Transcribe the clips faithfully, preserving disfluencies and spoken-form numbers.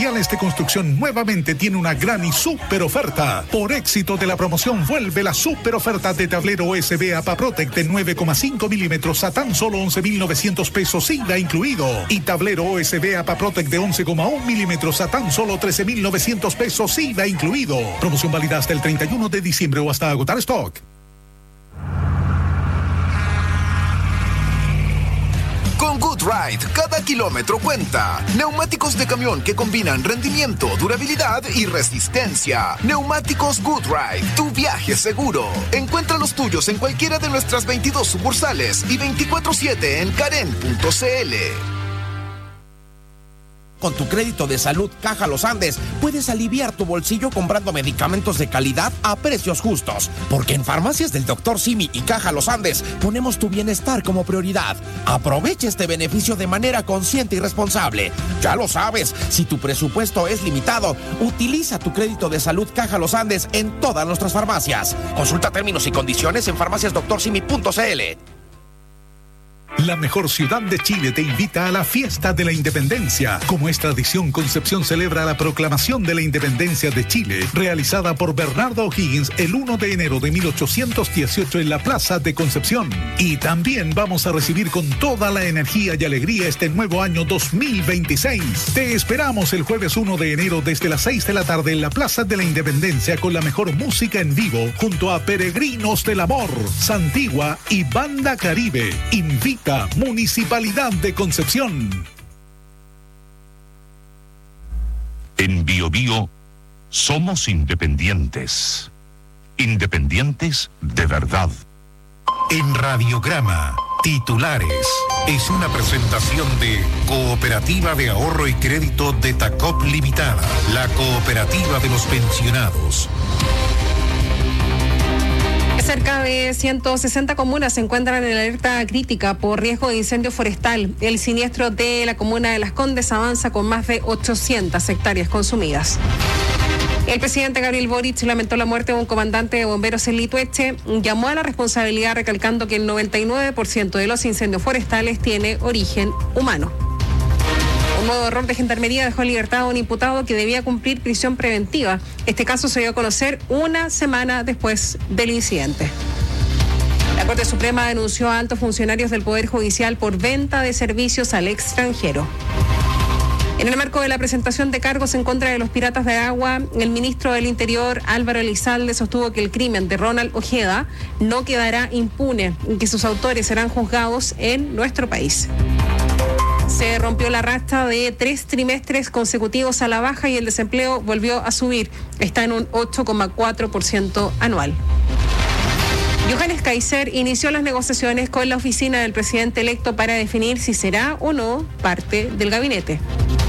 Materiales de Construcción nuevamente tiene una gran y súper oferta. Por éxito de la promoción vuelve la súper oferta de tablero U S B APAPROTEC de nueve coma cinco milímetros a tan solo once mil novecientos pesos I V A incluido. Y tablero U S B APAPROTEC de once coma uno milímetros a tan solo trece mil novecientos pesos I V A incluido. Promoción válida hasta el treinta y uno de diciembre o hasta agotar stock. Con GoodRide, cada kilómetro cuenta. Neumáticos de camión que combinan rendimiento, durabilidad y resistencia. Neumáticos GoodRide, tu viaje seguro. Encuentra los tuyos en cualquiera de nuestras veintidós sucursales y veinticuatro siete en karen punto c l. Con tu crédito de salud Caja Los Andes puedes aliviar tu bolsillo comprando medicamentos de calidad a precios justos. Porque en Farmacias del doctor Simi y Caja Los Andes ponemos tu bienestar como prioridad. Aprovecha este beneficio de manera consciente y responsable. Ya lo sabes, si tu presupuesto es limitado, utiliza tu crédito de salud Caja Los Andes en todas nuestras farmacias. Consulta términos y condiciones en farmacias doctor simi punto c l. La mejor ciudad de Chile te invita a la Fiesta de la Independencia. Como es tradición, Concepción celebra la proclamación de la Independencia de Chile, realizada por Bernardo O'Higgins el primero de enero de mil ochocientos dieciocho en la Plaza de Concepción. Y también vamos a recibir con toda la energía y alegría este nuevo año dos mil veintiséis. Te esperamos el jueves primero de enero desde las seis de la tarde en la Plaza de la Independencia con la mejor música en vivo junto a Peregrinos del Amor, Santigua y Banda Caribe. Invita Municipalidad de Concepción. En Bio Bio somos independientes. Independientes de verdad. En Radiograma, titulares. Es una presentación de Cooperativa de Ahorro y Crédito de Tacop Limitada, la cooperativa de los pensionados. Cerca de ciento sesenta comunas se encuentran en alerta crítica por riesgo de incendio forestal. El siniestro de la comuna de Las Condes avanza con más de ochocientas hectáreas consumidas. El presidente Gabriel Boric lamentó la muerte de un comandante de bomberos en Litueche. Llamó a la responsabilidad recalcando que el noventa y nueve por ciento de los incendios forestales tiene origen humano. Un nuevo error de gendarmería dejó en libertad a un imputado que debía cumplir prisión preventiva. Este caso se dio a conocer una semana después del incidente. La Corte Suprema denunció a altos funcionarios del Poder Judicial por venta de servicios al extranjero. En el marco de la presentación de cargos en contra de los piratas de agua, el ministro del Interior, Álvaro Elizalde, sostuvo que el crimen de Ronald Ojeda no quedará impune y que sus autores serán juzgados en nuestro país. Se rompió la racha de tres trimestres consecutivos a la baja y el desempleo volvió a subir. Está en un ocho coma cuatro por ciento anual. Johannes Kaiser inició las negociaciones con la oficina del presidente electo para definir si será o no parte del gabinete.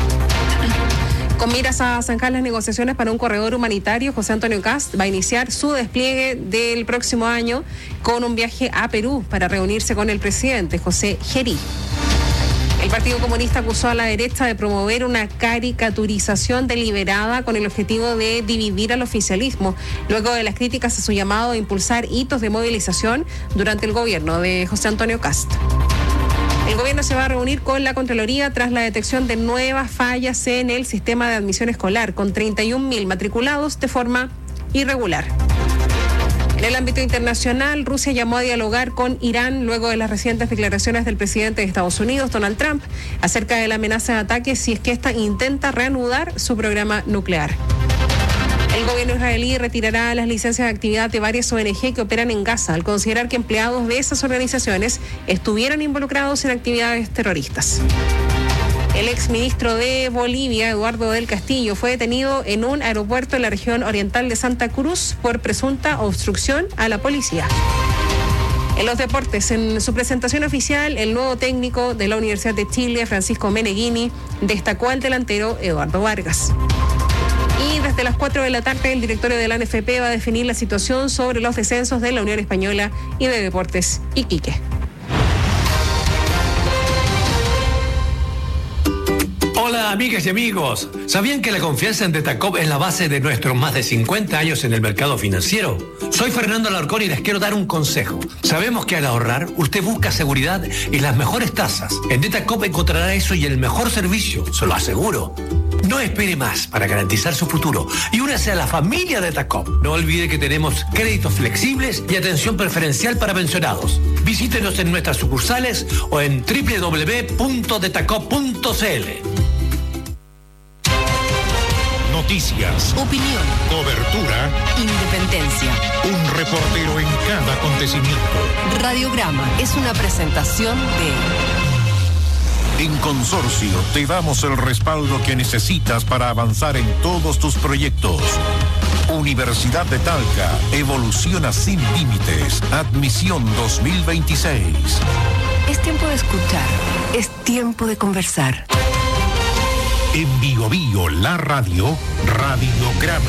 Con miras a zanjar las negociaciones para un corredor humanitario, José Antonio Kast va a iniciar su despliegue del próximo año con un viaje a Perú para reunirse con el presidente José Gerí. El Partido Comunista acusó a la derecha de promover una caricaturización deliberada con el objetivo de dividir al oficialismo, luego de las críticas a su llamado a impulsar hitos de movilización durante el gobierno de José Antonio Kast. El gobierno se va a reunir con la Contraloría tras la detección de nuevas fallas en el sistema de admisión escolar, con treinta y un mil matriculados de forma irregular. En el ámbito internacional, Rusia llamó a dialogar con Irán luego de las recientes declaraciones del presidente de Estados Unidos, Donald Trump, acerca de la amenaza de ataque si es que ésta intenta reanudar su programa nuclear. El gobierno israelí retirará las licencias de actividad de varias O N G que operan en Gaza, al considerar que empleados de esas organizaciones estuvieran involucrados en actividades terroristas. El exministro de Bolivia, Eduardo del Castillo, fue detenido en un aeropuerto en la región oriental de Santa Cruz por presunta obstrucción a la policía. En los deportes, en su presentación oficial, el nuevo técnico de la Universidad de Chile, Francisco Meneghini, destacó al delantero Eduardo Vargas. Y desde las cuatro de la tarde, el directorio de la N F P va a definir la situación sobre los descensos de la Unión Española y de Deportes Iquique. Hola amigas y amigos, ¿sabían que la confianza en Detacop es la base de nuestros más de cincuenta años en el mercado financiero? Soy Fernando Alarcón y les quiero dar un consejo. Sabemos que al ahorrar, usted busca seguridad y las mejores tasas. En Detacop encontrará eso y el mejor servicio, se lo aseguro. No espere más para garantizar su futuro y únase a la familia de TACOP. No olvide que tenemos créditos flexibles y atención preferencial para pensionados. Visítenos en nuestras sucursales o en doble u doble u doble u punto detacop punto c l. Noticias, opinión, cobertura, independencia. Un reportero en cada acontecimiento. Radiograma es una presentación de... En Consorcio te damos el respaldo que necesitas para avanzar en todos tus proyectos. Universidad de Talca, evoluciona sin límites. Admisión dos mil veintiséis. Es tiempo de escuchar, es tiempo de conversar. En Bio Bio, la radio, Radiograma.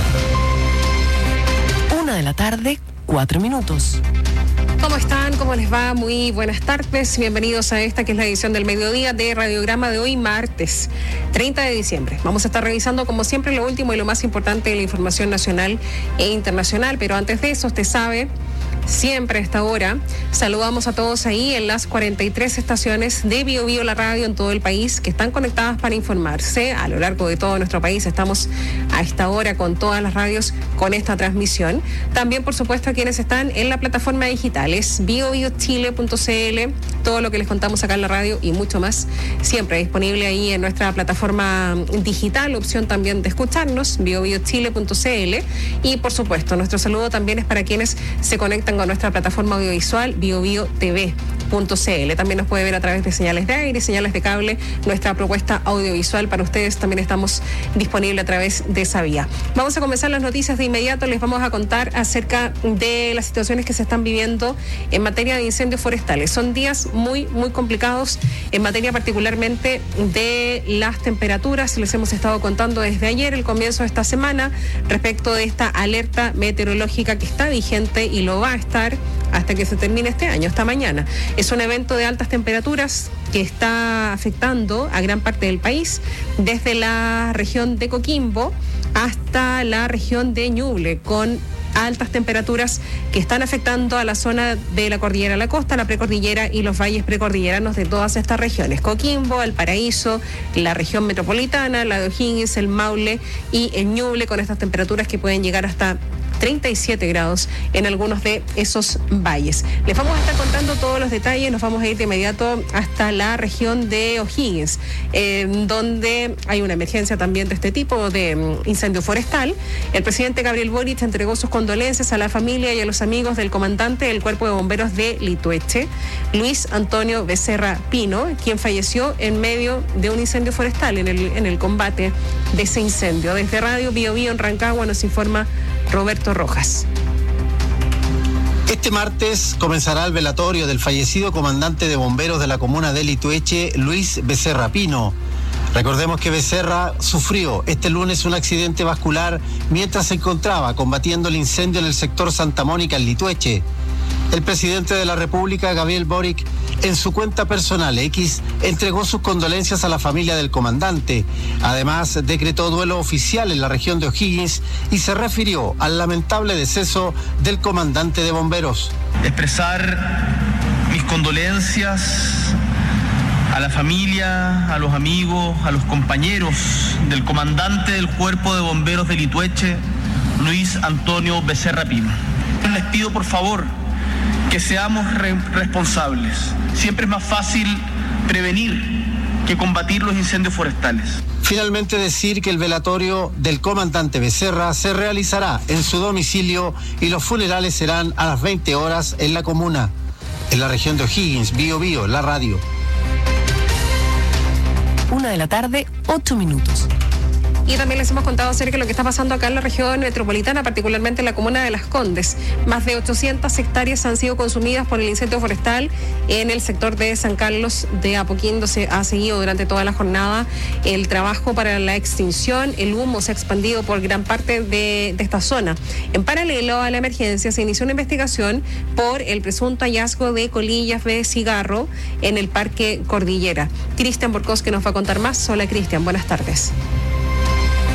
Una de la tarde, cuatro minutos. ¿Cómo están? ¿Cómo les va? Muy buenas tardes. Bienvenidos a esta que es la edición del mediodía de Radiograma de hoy, martes treinta de diciembre. Vamos a estar revisando, como siempre, lo último y lo más importante de la información nacional e internacional. Pero antes de eso, usted sabe, siempre a esta hora, saludamos a todos ahí en las cuarenta y tres estaciones de Bio Bio, la radio en todo el país, que están conectadas para informarse a lo largo de todo nuestro país. Estamos a esta hora con todas las radios con esta transmisión. También, por supuesto, a quienes están en la plataforma digital, es bio bio chile punto c l, todo lo que les contamos acá en la radio y mucho más, siempre disponible ahí en nuestra plataforma digital, opción también de escucharnos, bio bio chile punto c l. Y, por supuesto, nuestro saludo también es para quienes se conectan con nuestra plataforma audiovisual bio bio t v punto c l. También nos puede ver a través de señales de aire, señales de cable. Nuestra propuesta audiovisual para ustedes también estamos disponibles a través de esa vía. Vamos a comenzar las noticias de inmediato. Les vamos a contar acerca de las situaciones que se están viviendo en materia de incendios forestales. Son días muy, muy complicados en materia particularmente de las temperaturas. Les hemos estado contando desde ayer, el comienzo de esta semana, respecto de esta alerta meteorológica que está vigente y lo va a estar hasta que se termine este año, hasta mañana. Es un evento de altas temperaturas que está afectando a gran parte del país, desde la región de Coquimbo hasta la región de Ñuble, con altas temperaturas que están afectando a la zona de la cordillera de la costa, la precordillera y los valles precordilleranos de todas estas regiones: Coquimbo, Valparaíso, la región metropolitana, la de O'Higgins, el Maule y el Ñuble, con estas temperaturas que pueden llegar hasta treinta y siete grados en algunos de esos valles. Les vamos a estar contando todos los detalles. Nos vamos a ir de inmediato hasta la región de O'Higgins, eh, donde hay una emergencia también de este tipo de um, incendio forestal. El presidente Gabriel Boric entregó sus condolencias a la familia y a los amigos del comandante del Cuerpo de Bomberos de Litueche, Luis Antonio Becerra Pino, quien falleció en medio de un incendio forestal en el, en el combate de ese incendio. Desde Radio Bio Bio en Rancagua nos informa Roberto Rojas. Este martes comenzará el velatorio del fallecido comandante de bomberos de la comuna de Litueche, Luis Becerra Pino. Recordemos que Becerra sufrió este lunes un accidente vascular mientras se encontraba combatiendo el incendio en el sector Santa Mónica, en Litueche. El presidente de la República, Gabriel Boric, en su cuenta personal X, entregó sus condolencias a la familia del comandante. Además, decretó duelo oficial en la región de O'Higgins y se refirió al lamentable deceso del comandante de bomberos. Expresar mis condolencias a la familia, a los amigos, a los compañeros del comandante del Cuerpo de Bomberos de Litueche, Luis Antonio Becerra Pino. Les pido, por favor, que seamos re- responsables. Siempre es más fácil prevenir que combatir los incendios forestales. Finalmente, decir que el velatorio del comandante Becerra se realizará en su domicilio y los funerales serán a las veinte horas en la comuna. En la región de O'Higgins, Bio Bio, la radio. Una de la tarde, ocho minutos. Y también les hemos contado acerca de lo que está pasando acá en la región metropolitana, particularmente en la comuna de Las Condes. Más de ochocientas hectáreas han sido consumidas por el incendio forestal en el sector de San Carlos de Apoquindo. Se ha seguido durante toda la jornada el trabajo para la extinción. El humo se ha expandido por gran parte de, de esta zona. En paralelo a la emergencia, se inició una investigación por el presunto hallazgo de colillas de cigarro en el Parque Cordillera. Cristian Borcos, que nos va a contar más. Hola, Cristian, buenas tardes.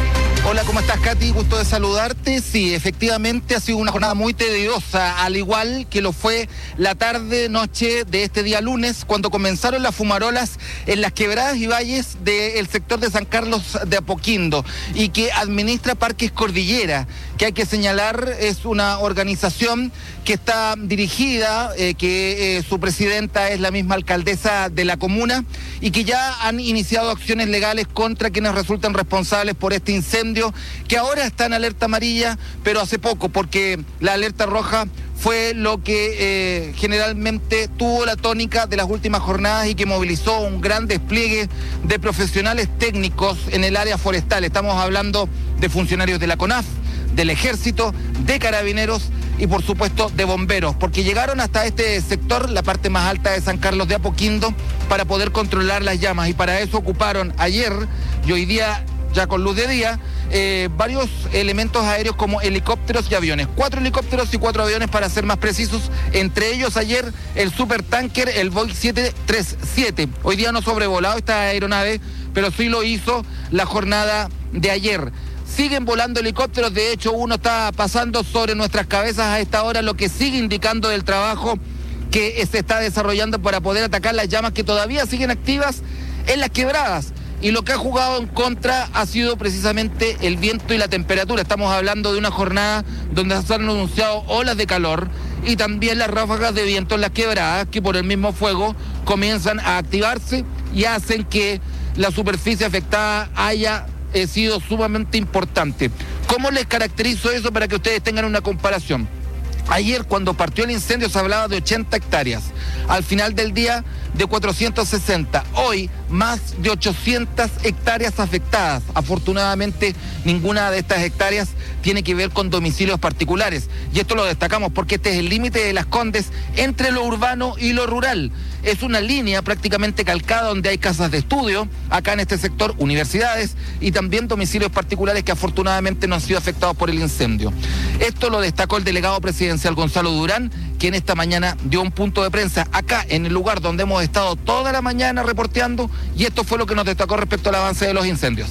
Hola, ¿cómo estás, Katy? Gusto de saludarte. Sí, efectivamente ha sido una jornada muy tediosa, al igual que lo fue la tarde-noche de este día lunes, cuando comenzaron las fumarolas en las quebradas y valles del sector de San Carlos de Apoquindo y que administra Parques Cordillera, que hay que señalar es una organización que está dirigida, eh, que eh, su presidenta es la misma alcaldesa de la comuna y que ya han iniciado acciones legales contra quienes resultan responsables por este incendio, que ahora está en alerta amarilla, pero hace poco, porque la alerta roja fue lo que eh, generalmente tuvo la tónica de las últimas jornadas y que movilizó un gran despliegue de profesionales técnicos en el área forestal. Estamos hablando de funcionarios de la CONAF, del Ejército, de Carabineros y por supuesto de bomberos, porque llegaron hasta este sector, la parte más alta de San Carlos de Apoquindo, para poder controlar las llamas, y para eso ocuparon ayer y hoy día, ya con luz de día, eh, varios elementos aéreos como helicópteros y aviones. Cuatro helicópteros y cuatro aviones, para ser más precisos, entre ellos ayer el supertanker, el Boeing siete treinta y siete. Hoy día no sobrevolado esta aeronave, pero sí lo hizo la jornada de ayer. Siguen volando helicópteros, de hecho uno está pasando sobre nuestras cabezas a esta hora, lo que sigue indicando del trabajo que se está desarrollando para poder atacar las llamas que todavía siguen activas en las quebradas. Y lo que ha jugado en contra ha sido precisamente el viento y la temperatura. Estamos hablando de una jornada donde se han anunciado olas de calor y también las ráfagas de viento en las quebradas, que por el mismo fuego comienzan a activarse y hacen que la superficie afectada haya eh, sido sumamente importante. ¿Cómo les caracterizo eso para que ustedes tengan una comparación? Ayer, cuando partió el incendio, se hablaba de ochenta hectáreas. Al final del día, de cuatrocientas sesenta. Hoy, más de ochocientas hectáreas afectadas. Afortunadamente, ninguna de estas hectáreas tiene que ver con domicilios particulares. Y esto lo destacamos porque este es el límite de Las Condes entre lo urbano y lo rural. Es una línea prácticamente calcada donde hay casas de estudio, acá en este sector, universidades y también domicilios particulares que afortunadamente no han sido afectados por el incendio. Esto lo destacó el delegado presidencial Gonzalo Durán, quien esta mañana dio un punto de prensa acá en el lugar donde hemos estado toda la mañana reporteando, y esto fue lo que nos destacó respecto al avance de los incendios.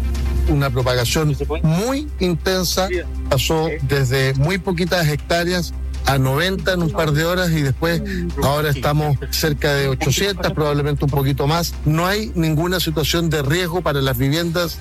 Una propagación muy intensa, pasó desde muy poquitas hectáreas a noventa en un par de horas y después ahora estamos cerca de ochocientas, probablemente un poquito más. No hay ninguna situación de riesgo para las viviendas.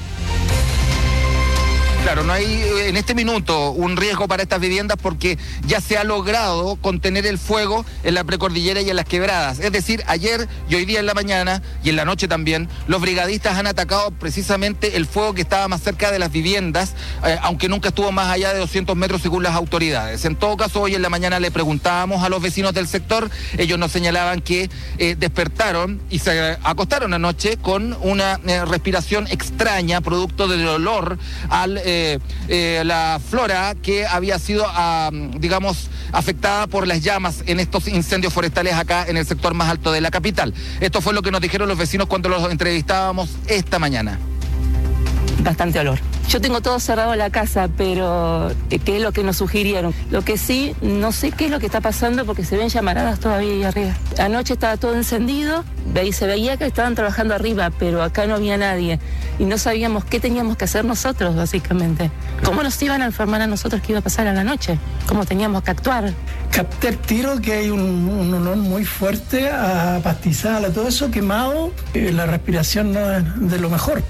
Claro, no hay en este minuto un riesgo para estas viviendas porque ya se ha logrado contener el fuego en la precordillera y en las quebradas. Es decir, ayer y hoy día en la mañana y en la noche también, los brigadistas han atacado precisamente el fuego que estaba más cerca de las viviendas, eh, aunque nunca estuvo más allá de doscientos metros según las autoridades. En todo caso, hoy en la mañana le preguntábamos a los vecinos del sector, ellos nos señalaban que eh, despertaron y se acostaron anoche con una eh, respiración extraña, producto del olor al... Eh, Eh, eh, la flora que había sido, uh, digamos, afectada por las llamas en estos incendios forestales acá en el sector más alto de la capital. Esto fue lo que nos dijeron los vecinos cuando los entrevistábamos esta mañana. Bastante olor. Yo tengo todo cerrado en la casa, pero ¿qué es lo que nos sugirieron? Lo que sí, no sé qué es lo que está pasando porque se ven llamaradas todavía ahí arriba. Anoche estaba todo encendido, y se veía que estaban trabajando arriba, pero acá no había nadie. Y no sabíamos qué teníamos que hacer nosotros, básicamente. ¿Cómo nos iban a informar a nosotros qué iba a pasar a la noche? ¿Cómo teníamos que actuar? Capté el tiro que hay un, un olor muy fuerte a pastizal, a todo eso quemado. Eh, la respiración no es de lo mejor.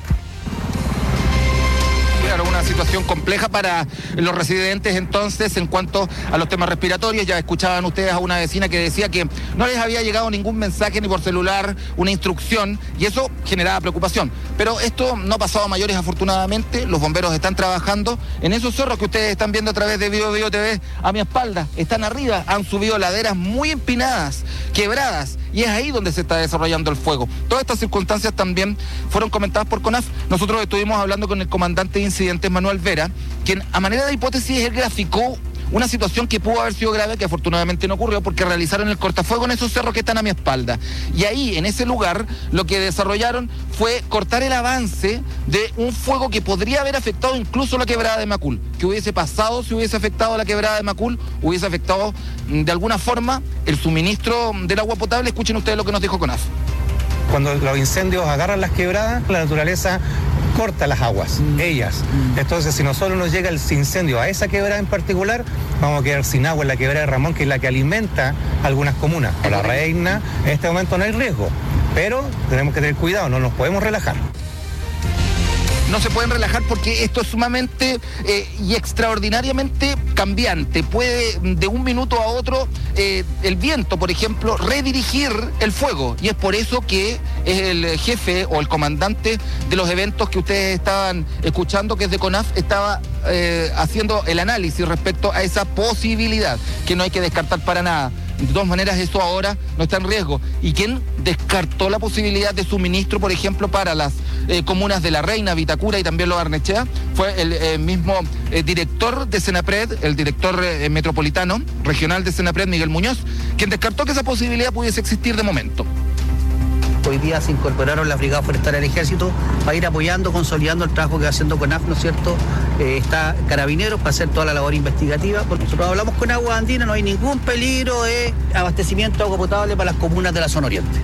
Claro, una situación compleja para los residentes entonces en cuanto a los temas respiratorios. Ya escuchaban ustedes a una vecina que decía que no les había llegado ningún mensaje ni por celular, una instrucción, y eso generaba preocupación. Pero esto no ha pasado a mayores, afortunadamente. Los bomberos están trabajando en esos cerros que ustedes están viendo a través de Bio Bio T V a mi espalda. Están arriba, han subido laderas muy empinadas, quebradas, y es ahí donde se está desarrollando el fuego. Todas estas circunstancias también fueron comentadas por CONAF. Nosotros estuvimos hablando con el comandante de incidentes, Manuel Vera, quien a manera de hipótesis él graficó una situación que pudo haber sido grave, que afortunadamente no ocurrió porque realizaron el cortafuego en esos cerros que están a mi espalda. Y ahí, en ese lugar, lo que desarrollaron fue cortar el avance de un fuego que podría haber afectado incluso la quebrada de Macul. Que hubiese pasado si hubiese afectado la quebrada de Macul, hubiese afectado de alguna forma el suministro del agua potable. Escuchen ustedes lo que nos dijo CONAF. Cuando los incendios agarran las quebradas, la naturaleza corta las aguas, mm. ellas. Mm. Entonces, si nosotros nos llega el incendio a esa quebrada en particular, vamos a quedar sin agua en la quebrada de Ramón, que es la que alimenta algunas comunas. O La Reina, en este momento no hay riesgo, pero tenemos que tener cuidado, no nos podemos relajar. No se pueden relajar porque esto es sumamente eh, y extraordinariamente cambiante. Puede de un minuto a otro eh, el viento, por ejemplo, redirigir el fuego. Y es por eso que el jefe o el comandante de los eventos que ustedes estaban escuchando, que es de CONAF, estaba eh, haciendo el análisis respecto a esa posibilidad que no hay que descartar para nada. De todas maneras, eso ahora no está en riesgo. ¿Y quién descartó la posibilidad de suministro, por ejemplo, para las eh, comunas de La Reina, Vitacura y también Lo Barnechea? Fue el eh, mismo eh, director de Senapred, el director eh, metropolitano regional de Senapred, Miguel Muñoz, quien descartó que esa posibilidad pudiese existir de momento. Hoy día se incorporaron las brigadas forestales del Ejército para ir apoyando, consolidando el trabajo que va haciendo CONAF, ¿no es cierto? Eh, está Carabineros para hacer toda la labor investigativa, porque nosotros hablamos con Agua Andina, no hay ningún peligro de abastecimiento de agua potable para las comunas de la zona oriente.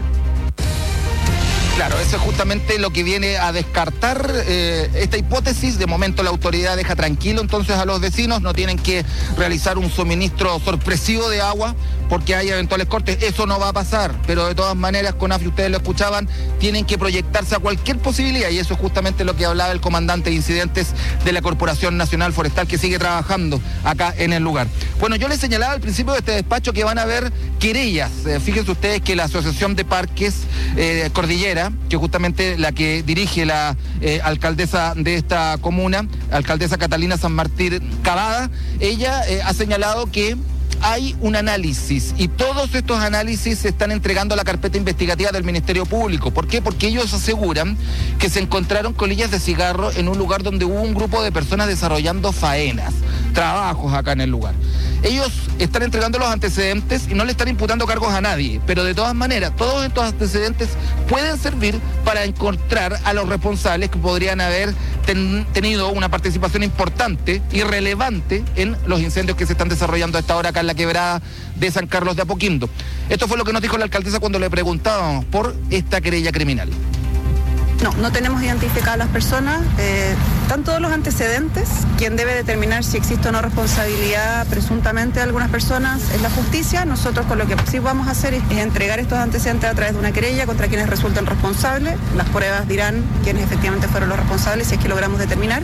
Claro, eso es justamente lo que viene a descartar eh, esta hipótesis. De momento la autoridad deja tranquilo entonces a los vecinos, no tienen que realizar un suministro sorpresivo de agua porque hay eventuales cortes. Eso no va a pasar, pero de todas maneras, CONAF, ustedes lo escuchaban, tienen que proyectarse a cualquier posibilidad, y eso es justamente lo que hablaba el comandante de incidentes de la Corporación Nacional Forestal, que sigue trabajando acá en el lugar. Bueno, yo les señalaba al principio de este despacho que van a haber querellas. Eh, fíjense ustedes que la Asociación de Parques eh, Cordillera, que justamente la que dirige la eh, alcaldesa de esta comuna, alcaldesa Catalina San Martín Cavada, ella eh, ha señalado que hay un análisis y todos estos análisis se están entregando a la carpeta investigativa del Ministerio Público. ¿Por qué? Porque ellos aseguran que se encontraron colillas de cigarro en un lugar donde hubo un grupo de personas desarrollando faenas, trabajos acá en el lugar. Ellos están entregando los antecedentes y no le están imputando cargos a nadie, pero de todas maneras, todos estos antecedentes pueden servir para encontrar a los responsables que podrían haber ten, tenido una participación importante y relevante en los incendios que se están desarrollando a esta hora acá en la quebrada de San Carlos de Apoquindo. Esto fue lo que nos dijo la alcaldesa cuando le preguntábamos por esta querella criminal. No, no tenemos identificadas a las personas, eh, están todos los antecedentes. Quien debe determinar si existe o no responsabilidad presuntamente de algunas personas es la justicia. Nosotros con lo que sí vamos a hacer es, es entregar estos antecedentes a través de una querella contra quienes resulten responsables. Las pruebas dirán quiénes efectivamente fueron los responsables si es que logramos determinar.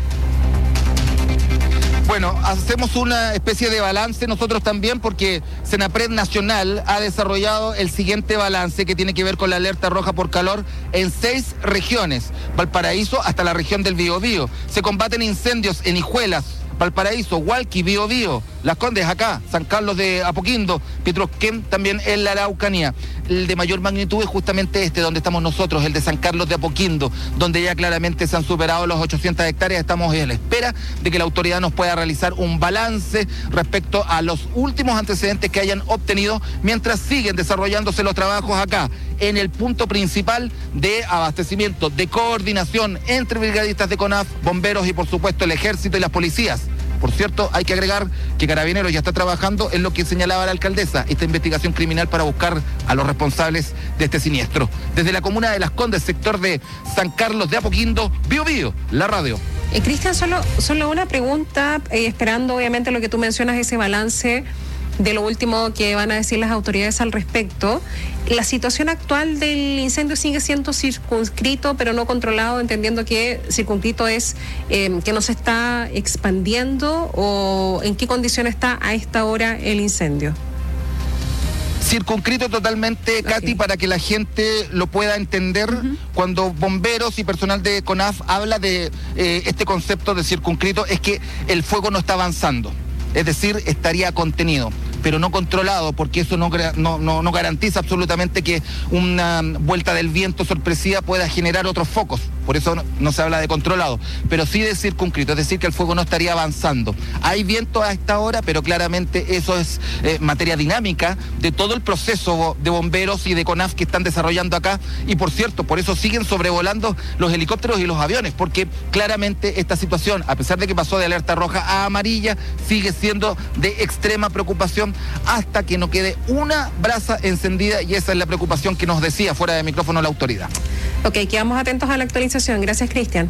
Bueno, hacemos una especie de balance nosotros también porque Senapred Nacional ha desarrollado el siguiente balance que tiene que ver con la alerta roja por calor en seis regiones, Valparaíso hasta la región del Biobío. Se combaten incendios en Hijuelas, Valparaíso, Hualqui, Biobío, Las Condes acá, San Carlos de Apoquindo, Petrosquén también en la Araucanía. El de mayor magnitud es justamente este donde estamos nosotros, el de San Carlos de Apoquindo, donde ya claramente se han superado los ochocientas hectáreas. Estamos en la espera de que la autoridad nos pueda realizar un balance respecto a los últimos antecedentes que hayan obtenido mientras siguen desarrollándose los trabajos acá, en el punto principal de abastecimiento, de coordinación entre brigadistas de CONAF, bomberos y por supuesto el ejército y las policías. Por cierto, hay que agregar que Carabineros ya está trabajando en lo que señalaba la alcaldesa, esta investigación criminal para buscar a los responsables de este siniestro. Desde la comuna de Las Condes, sector de San Carlos de Apoquindo, Biobío, la radio. Eh, Cristian, solo, solo una pregunta, eh, esperando obviamente lo que tú mencionas, ese balance de lo último que van a decir las autoridades al respecto. La situación actual del incendio sigue siendo circunscrito, pero no controlado, entendiendo que circunscrito es eh, que no se está expandiendo, o en qué condición está a esta hora el incendio. Circunscrito totalmente, Katy, okay, para que la gente lo pueda entender. Uh-huh. Cuando bomberos y personal de CONAF habla de eh, este concepto de circunscrito, es que el fuego no está avanzando. Es decir, estaría contenido, pero no controlado, porque eso no, no, no, no garantiza absolutamente que una vuelta del viento sorpresiva pueda generar otros focos. por eso no, no se habla de controlado, pero sí de circunscrito, es decir, que el fuego no estaría avanzando. Hay viento a esta hora, pero claramente eso es eh, materia dinámica de todo el proceso de bomberos y de CONAF que están desarrollando acá, y por cierto, por eso siguen sobrevolando los helicópteros y los aviones, porque claramente esta situación, a pesar de que pasó de alerta roja a amarilla, sigue siendo de extrema preocupación hasta que no quede una brasa encendida, y esa es la preocupación que nos decía fuera de micrófono la autoridad. Ok, quedamos atentos a la actualización. Gracias, Cristian.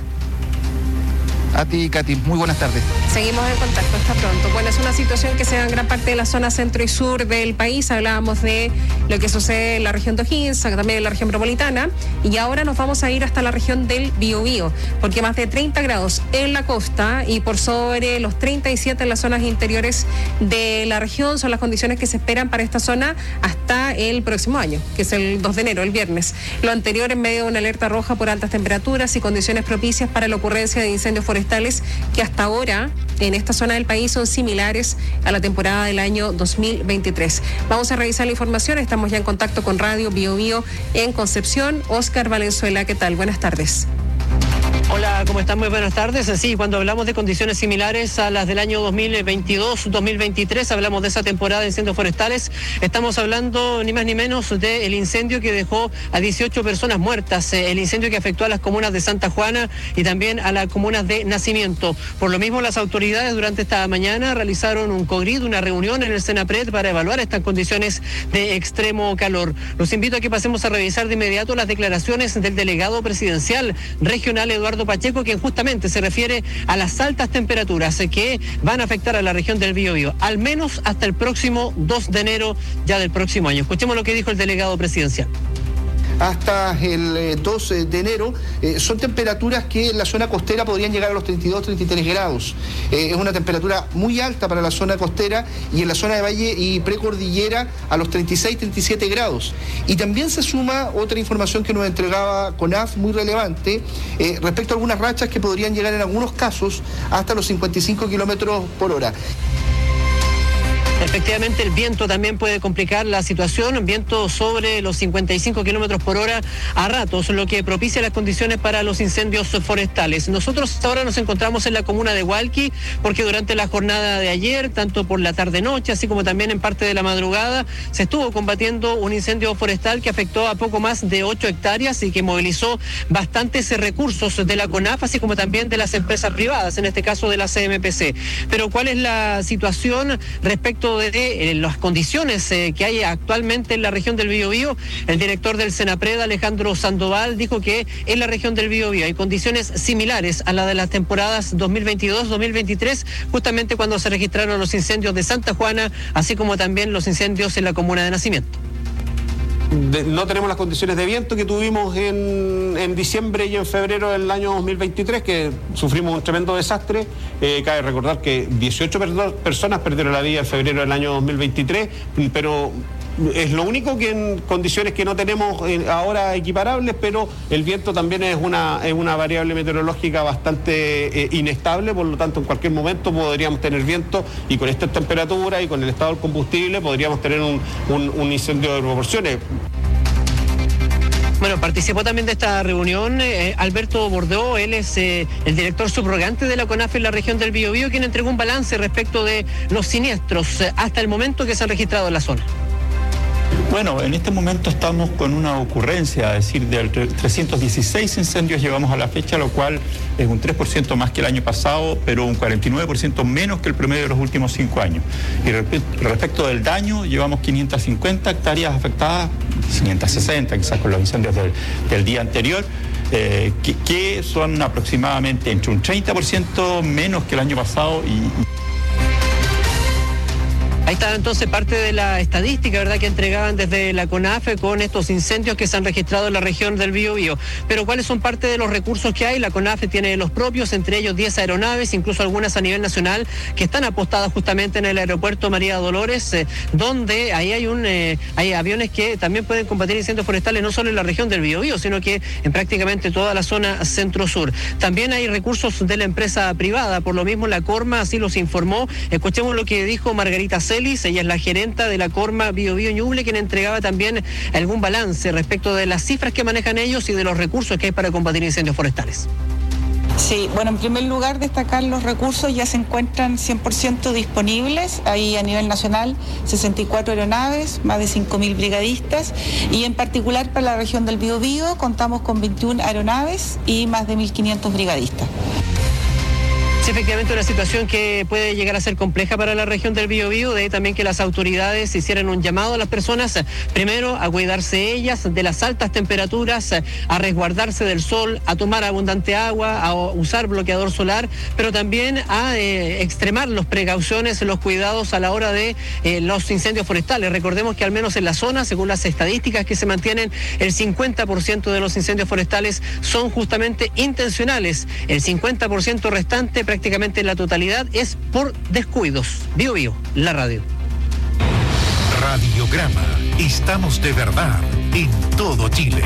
A ti, Katy, muy buenas tardes. Seguimos en contacto, hasta pronto. Bueno, es una situación que se da en gran parte de la zona centro y sur del país. Hablábamos de lo que sucede en la región de O'Higgins, también en la región metropolitana, y ahora nos vamos a ir hasta la región del Biobío, porque más de treinta grados en la costa y por sobre los treinta y siete en las zonas interiores de la región son las condiciones que se esperan para esta zona hasta el próximo año, que es el dos de enero, el viernes. Lo anterior en medio de una alerta roja por altas temperaturas y condiciones propicias para la ocurrencia de incendios forestales que hasta ahora en esta zona del país son similares a la temporada del año dos mil veintitrés. Vamos a revisar la información. Estamos ya en contacto con Radio Biobío en Concepción. Óscar Valenzuela, ¿qué tal? Buenas tardes. Hola, ¿cómo están? Muy buenas tardes. Sí, cuando hablamos de condiciones similares a las del año dos mil veintidós dos mil veintitrés, hablamos de esa temporada de incendios forestales, estamos hablando ni más ni menos del incendio que dejó a dieciocho personas muertas, el incendio que afectó a las comunas de Santa Juana y también a las comunas de Nacimiento. Por lo mismo, las autoridades durante esta mañana realizaron un COGRID, una reunión en el Senapred para evaluar estas condiciones de extremo calor. Los invito a que pasemos a revisar de inmediato las declaraciones del delegado presidencial regional Eduardo Pacheco, quien justamente se refiere a las altas temperaturas que van a afectar a la región del Biobío, al menos hasta el próximo dos de enero ya del próximo año. Escuchemos lo que dijo el delegado presidencial. Hasta el dos de enero, eh, son temperaturas que en la zona costera podrían llegar a los treinta y dos, treinta y tres grados. Eh, es una temperatura muy alta para la zona costera, y en la zona de valle y precordillera a los treinta y seis, treinta y siete grados. Y también se suma otra información que nos entregaba CONAF muy relevante eh, respecto a algunas rachas que podrían llegar en algunos casos hasta los cincuenta y cinco kilómetros por hora. Efectivamente, el viento también puede complicar la situación, viento sobre los cincuenta y cinco kilómetros por hora a ratos, lo que propicia las condiciones para los incendios forestales. Nosotros ahora nos encontramos en la comuna de Hualqui, porque durante la jornada de ayer, tanto por la tarde-noche, así como también en parte de la madrugada, se estuvo combatiendo un incendio forestal que afectó a poco más de ocho hectáreas y que movilizó bastantes recursos de la CONAF, así como también de las empresas privadas, en este caso de la C M P C. Pero ¿cuál es la situación respecto de eh, las condiciones eh, que hay actualmente en la región del Biobío? El director del Senapred, Alejandro Sandoval, dijo que en la región del Biobío hay condiciones similares a la de las temporadas dos mil veintidós dos mil veintitrés, justamente cuando se registraron los incendios de Santa Juana, así como también los incendios en la comuna de Nacimiento. De, no tenemos las condiciones de viento que tuvimos en, en diciembre y en febrero del año dos mil veintitrés, que sufrimos un tremendo desastre. Eh, cabe recordar que dieciocho per- personas perdieron la vida en febrero del año dos mil veintitrés, pero es lo único que en condiciones que no tenemos ahora equiparables, pero el viento también es una, es una variable meteorológica bastante eh, inestable, por lo tanto en cualquier momento podríamos tener viento, y con esta temperatura y con el estado del combustible podríamos tener un, un, un incendio de proporciones. Bueno, participó también de esta reunión eh, Alberto Bordeaux, él es eh, el director subrogante de la CONAF en la región del Biobío, quien entregó un balance respecto de los siniestros eh, hasta el momento que se han registrado en la zona. Bueno, en este momento estamos con una ocurrencia, es decir, de trescientos dieciséis incendios llevamos a la fecha, lo cual es un tres por ciento más que el año pasado, pero un cuarenta y nueve por ciento menos que el promedio de los últimos cinco años. Y respecto del daño, llevamos quinientas cincuenta hectáreas afectadas, quinientas sesenta quizás con los incendios del, del día anterior, eh, que, que son aproximadamente entre un treinta por ciento menos que el año pasado. y, y Ahí está entonces parte de la estadística, ¿verdad?, que entregaban desde la CONAF con estos incendios que se han registrado en la región del Biobío. Pero ¿cuáles son parte de los recursos que hay? La CONAF tiene los propios, entre ellos diez aeronaves, incluso algunas a nivel nacional, que están apostadas justamente en el aeropuerto María Dolores, eh, donde ahí hay un eh, hay aviones que también pueden combatir incendios forestales, no solo en la región del Biobío, sino que en prácticamente toda la zona centro-sur. También hay recursos de la empresa privada, por lo mismo la Corma así los informó. Escuchemos lo que dijo Margarita C. Celis, ella es la gerenta de la Corma Bio Bio Ñuble, quien entregaba también algún balance respecto de las cifras que manejan ellos y de los recursos que hay para combatir incendios forestales. Sí, bueno, en primer lugar destacar los recursos ya se encuentran cien por ciento disponibles, ahí a nivel nacional sesenta y cuatro aeronaves, más de cinco mil brigadistas y en particular para la región del Biobío contamos con veintiuna aeronaves y más de mil quinientos brigadistas. Sí, efectivamente una situación que puede llegar a ser compleja para la región del Biobío, de ahí también que las autoridades hicieran un llamado a las personas, primero a cuidarse ellas de las altas temperaturas, a resguardarse del sol, a tomar abundante agua, a usar bloqueador solar, pero también a eh, extremar las precauciones, los cuidados a la hora de eh, los incendios forestales. Recordemos que al menos en la zona, según las estadísticas que se mantienen, el cincuenta por ciento de los incendios forestales son justamente intencionales, el cincuenta por ciento restante prácticamente la totalidad es por descuidos. Bio Bio, la radio. Radiograma. Estamos de verdad en todo Chile.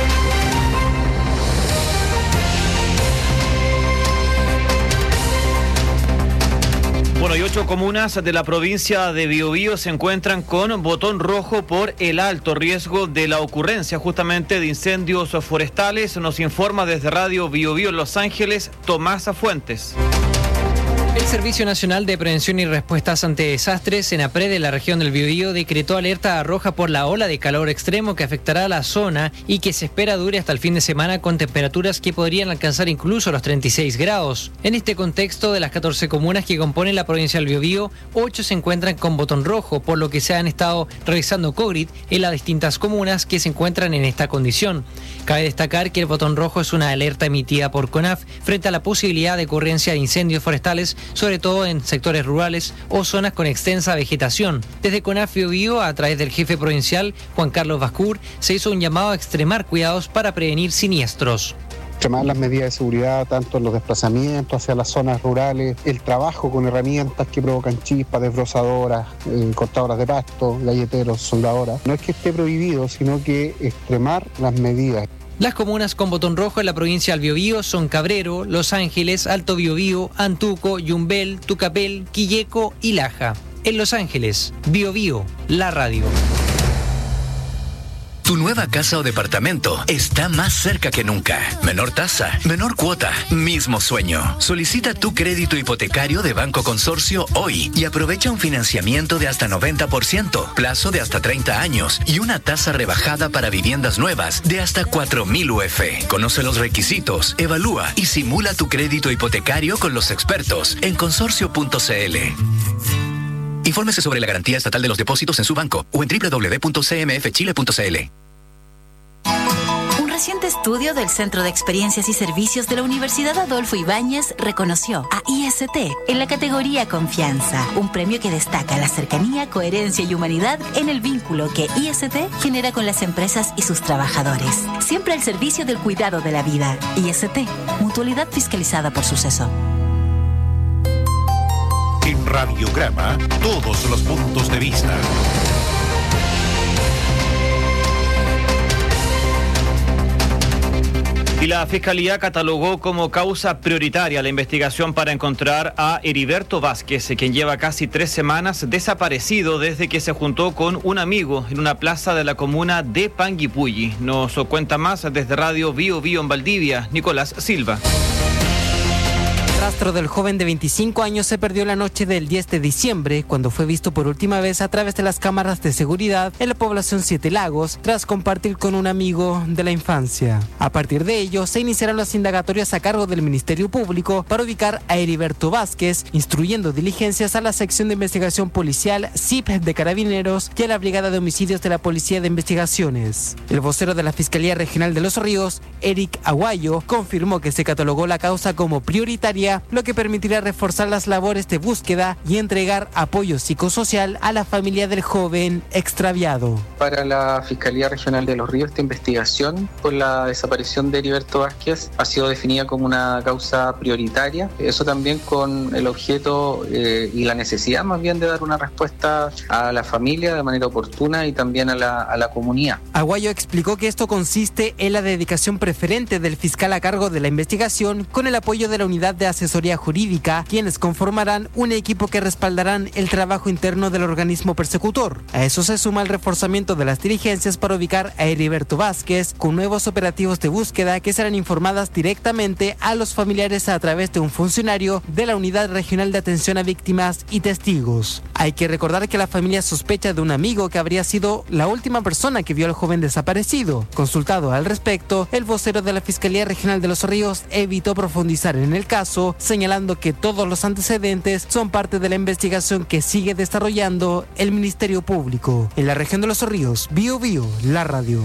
Bueno, y ocho comunas de la provincia de Biobío se encuentran con botón rojo por el alto riesgo de la ocurrencia justamente de incendios forestales. Nos informa desde Radio Biobío en Los Ángeles, Tomás Fuentes. El Servicio Nacional de Prevención y Respuestas ante Desastres, SENAPRED, de la región del Biobío, decretó alerta roja por la ola de calor extremo que afectará a la zona y que se espera dure hasta el fin de semana con temperaturas que podrían alcanzar incluso los treinta y seis grados. En este contexto, de las catorce comunas que componen la provincia del Biobío, ocho se encuentran con botón rojo, por lo que se han estado realizando COGRIT en las distintas comunas que se encuentran en esta condición. Cabe destacar que el botón rojo es una alerta emitida por CONAF frente a la posibilidad de ocurrencia de incendios forestales, sobre todo en sectores rurales o zonas con extensa vegetación. Desde CONAF Biobío, a través del jefe provincial, Juan Carlos Bascur, se hizo un llamado a extremar cuidados para prevenir siniestros. Extremar las medidas de seguridad, tanto en los desplazamientos hacia las zonas rurales, el trabajo con herramientas que provocan chispas, desbrozadoras, eh, cortadoras de pasto, galleteros, soldadoras. No es que esté prohibido, sino que extremar las medidas. Las comunas con botón rojo en la provincia del Biobío son Cabrero, Los Ángeles, Alto Biobío, Antuco, Yumbel, Tucapel, Quilleco y Laja. En Los Ángeles, Biobío, la radio. Tu nueva casa o departamento está más cerca que nunca. Menor tasa, menor cuota, mismo sueño. Solicita tu crédito hipotecario de Banco Consorcio hoy y aprovecha un financiamiento de hasta noventa por ciento, plazo de hasta treinta años y una tasa rebajada para viviendas nuevas de hasta cuatro mil U F. Conoce los requisitos, evalúa y simula tu crédito hipotecario con los expertos en consorcio punto c l. Infórmese sobre la garantía estatal de los depósitos en su banco o en doble u doble u doble u punto c m f chile punto c l. Un reciente estudio del Centro de Experiencias y Servicios de la Universidad Adolfo Ibáñez reconoció a I S T en la categoría Confianza, un premio que destaca la cercanía, coherencia y humanidad en el vínculo que I S T genera con las empresas y sus trabajadores. Siempre al servicio del cuidado de la vida. I S T, mutualidad fiscalizada por Suceso. En Radiograma, todos los puntos de vista. Y la Fiscalía catalogó como causa prioritaria la investigación para encontrar a Heriberto Vázquez, quien lleva casi tres semanas desaparecido desde que se juntó con un amigo en una plaza de la comuna de Panguipulli. Nos cuenta más desde Radio Bio Bio en Valdivia, Nicolás Silva. El rastro del joven de veinticinco años se perdió la noche del diez de diciembre, cuando fue visto por última vez a través de las cámaras de seguridad en la población Siete Lagos, tras compartir con un amigo de la infancia. A partir de ello, se iniciaron las indagatorias a cargo del Ministerio Público para ubicar a Heriberto Vázquez, instruyendo diligencias a la sección de investigación policial S I P de Carabineros y a la Brigada de Homicidios de la Policía de Investigaciones. El vocero de la Fiscalía Regional de Los Ríos, Eric Aguayo, confirmó que se catalogó la causa como prioritaria, lo que permitirá reforzar las labores de búsqueda y entregar apoyo psicosocial a la familia del joven extraviado. Para la Fiscalía Regional de Los Ríos, esta investigación por la desaparición de Heriberto Vázquez ha sido definida como una causa prioritaria, eso también con el objeto eh, y la necesidad más bien de dar una respuesta a la familia de manera oportuna y también a la, a la comunidad. Aguayo explicó que esto consiste en la dedicación preferente del fiscal a cargo de la investigación con el apoyo de la Unidad de asesoría jurídica, quienes conformarán un equipo que respaldarán el trabajo interno del organismo persecutor. A eso se suma el reforzamiento de las diligencias para ubicar a Heriberto Vázquez, con nuevos operativos de búsqueda que serán informadas directamente a los familiares a través de un funcionario de la Unidad Regional de Atención a Víctimas y Testigos. Hay que recordar que la familia sospecha de un amigo que habría sido la última persona que vio al joven desaparecido. Consultado al respecto, el vocero de la Fiscalía Regional de Los Ríos evitó profundizar en el caso, señalando que todos los antecedentes son parte de la investigación que sigue desarrollando el Ministerio Público. En la región de Los Ríos, Bio Bio, la radio.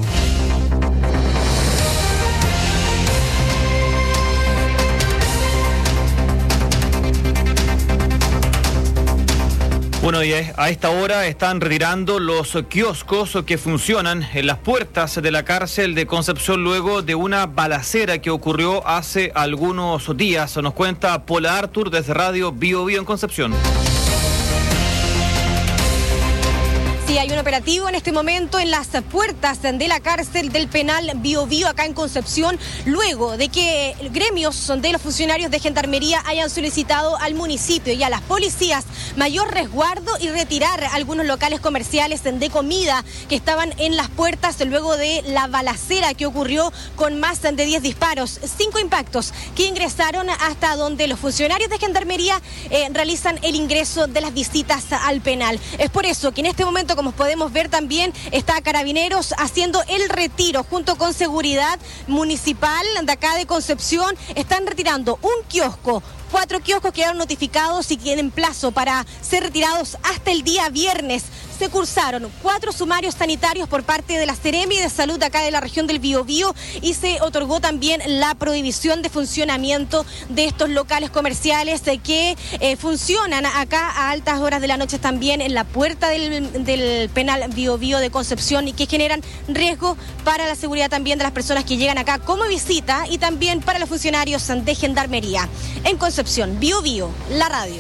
Bueno, y a esta hora están retirando los kioscos que funcionan en las puertas de la cárcel de Concepción luego de una balacera que ocurrió hace algunos días. Nos cuenta Paula Artur desde Radio Bio Bio en Concepción. Sí, hay un operativo en este momento en las puertas de la cárcel del penal Bio Bio acá en Concepción, luego de que gremios de los funcionarios de Gendarmería hayan solicitado al municipio y a las policías mayor resguardo y retirar algunos locales comerciales de comida que estaban en las puertas luego de la balacera que ocurrió con más de diez disparos, cinco impactos que ingresaron hasta donde los funcionarios de Gendarmería eh, realizan el ingreso de las visitas al penal. Es por eso que en este momento, como podemos ver también, está Carabineros haciendo el retiro junto con Seguridad Municipal de acá de Concepción. Están retirando un kiosco. Cuatro kioscos quedaron notificados y tienen plazo para ser retirados hasta el día viernes. Se cursaron cuatro sumarios sanitarios por parte de la Seremi de Salud acá de la región del Biobío y se otorgó también la prohibición de funcionamiento de estos locales comerciales que eh, funcionan acá a altas horas de la noche también en la puerta del, del penal Biobío de Concepción y que generan riesgo para la seguridad también de las personas que llegan acá como visita y también para los funcionarios de Gendarmería. En Concepción, Biobío, la radio.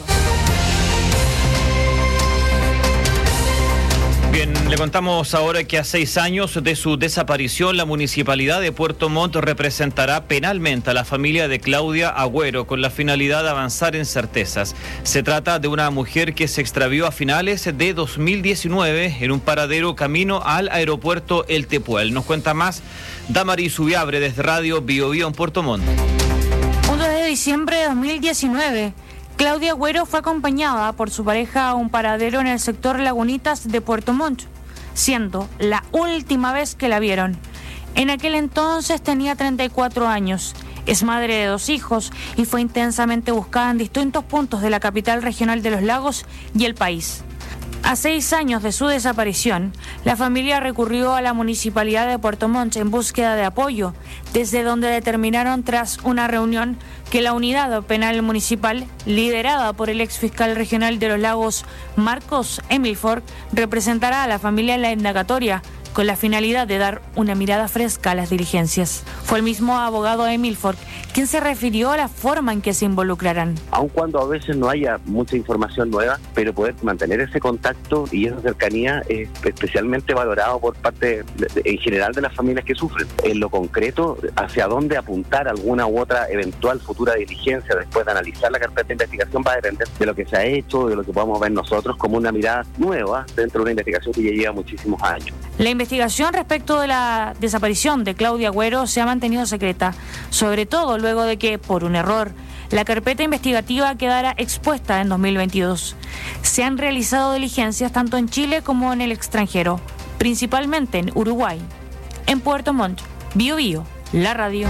Bien, le contamos ahora que a seis años de su desaparición, la Municipalidad de Puerto Montt representará penalmente a la familia de Claudia Agüero con la finalidad de avanzar en certezas. Se trata de una mujer que se extravió a finales de dos mil diecinueve en un paradero camino al aeropuerto El Tepuel. Nos cuenta más Damaris Ubiabre desde Radio Bio Bio en Puerto Montt. Un dos de diciembre de dos mil diecinueve. Claudia Agüero fue acompañada por su pareja a un paradero en el sector Lagunitas de Puerto Montt, siendo la última vez que la vieron. En aquel entonces tenía treinta y cuatro años, es madre de dos hijos y fue intensamente buscada en distintos puntos de la capital regional de los lagos y el país. A seis años de su desaparición, la familia recurrió a la Municipalidad de Puerto Montt en búsqueda de apoyo, desde donde determinaron tras una reunión que la unidad penal municipal, liderada por el exfiscal regional de los lagos Marcos Emilford, representará a la familia en la indagatoria, con la finalidad de dar una mirada fresca a las diligencias. Fue el mismo abogado Emilford quien se refirió a la forma en que se involucrarán. Aun cuando a veces no haya mucha información nueva, pero poder mantener ese contacto y esa cercanía es especialmente valorado por parte de, de, en general de las familias que sufren. En lo concreto, hacia dónde apuntar alguna u otra eventual futura diligencia después de analizar la carpeta de investigación va a depender de lo que se ha hecho, de lo que podamos ver nosotros como una mirada nueva dentro de una investigación que ya lleva muchísimos años. La investigación respecto de la desaparición de Claudia Agüero se ha mantenido secreta, sobre todo luego de que, por un error, la carpeta investigativa quedara expuesta en dos mil veintidós. Se han realizado diligencias tanto en Chile como en el extranjero, principalmente en Uruguay. En Puerto Montt, Bio Bio, la radio.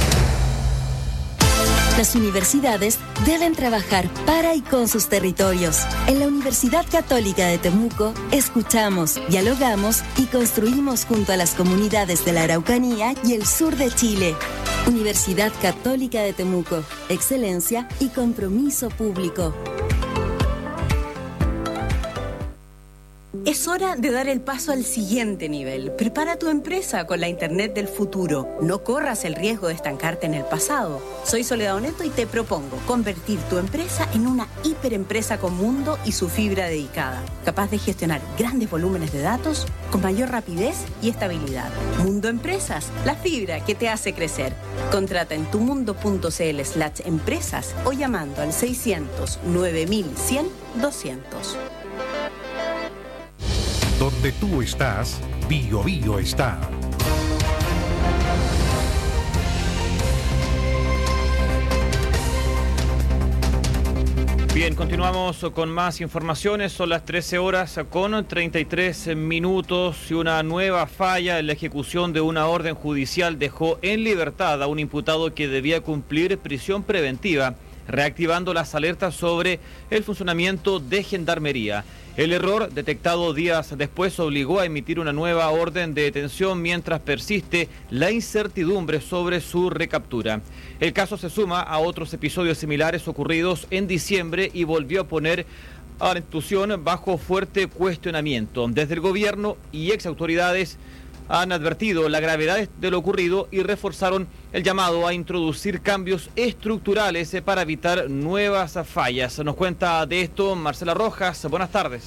Las universidades deben trabajar para y con sus territorios. En la Universidad Católica de Temuco, escuchamos, dialogamos y construimos junto a las comunidades de la Araucanía y el sur de Chile. Universidad Católica de Temuco, excelencia y compromiso público. Es hora de dar el paso al siguiente nivel. Prepara tu empresa con la Internet del futuro. No corras el riesgo de estancarte en el pasado. Soy Soledad Oneto y te propongo convertir tu empresa en una hiperempresa con mundo y su fibra dedicada, capaz de gestionar grandes volúmenes de datos con mayor rapidez y estabilidad. Mundo Empresas, la fibra que te hace crecer. Contrata en tumundo.cl slash empresas o llamando al seiscientos nueve mil cien doscientos. Donde tú estás, Bio Bio está. Bien, continuamos con más informaciones. Son las trece horas con treinta y tres minutos y una nueva falla en la ejecución de una orden judicial dejó en libertad a un imputado que debía cumplir prisión preventiva, reactivando las alertas sobre el funcionamiento de Gendarmería. El error, detectado días después, obligó a emitir una nueva orden de detención mientras persiste la incertidumbre sobre su recaptura. El caso se suma a otros episodios similares ocurridos en diciembre y volvió a poner a la institución bajo fuerte cuestionamiento. Desde el gobierno y ex autoridades han advertido la gravedad de lo ocurrido y reforzaron el llamado a introducir cambios estructurales para evitar nuevas fallas. Nos cuenta de esto Marcela Rojas. Buenas tardes.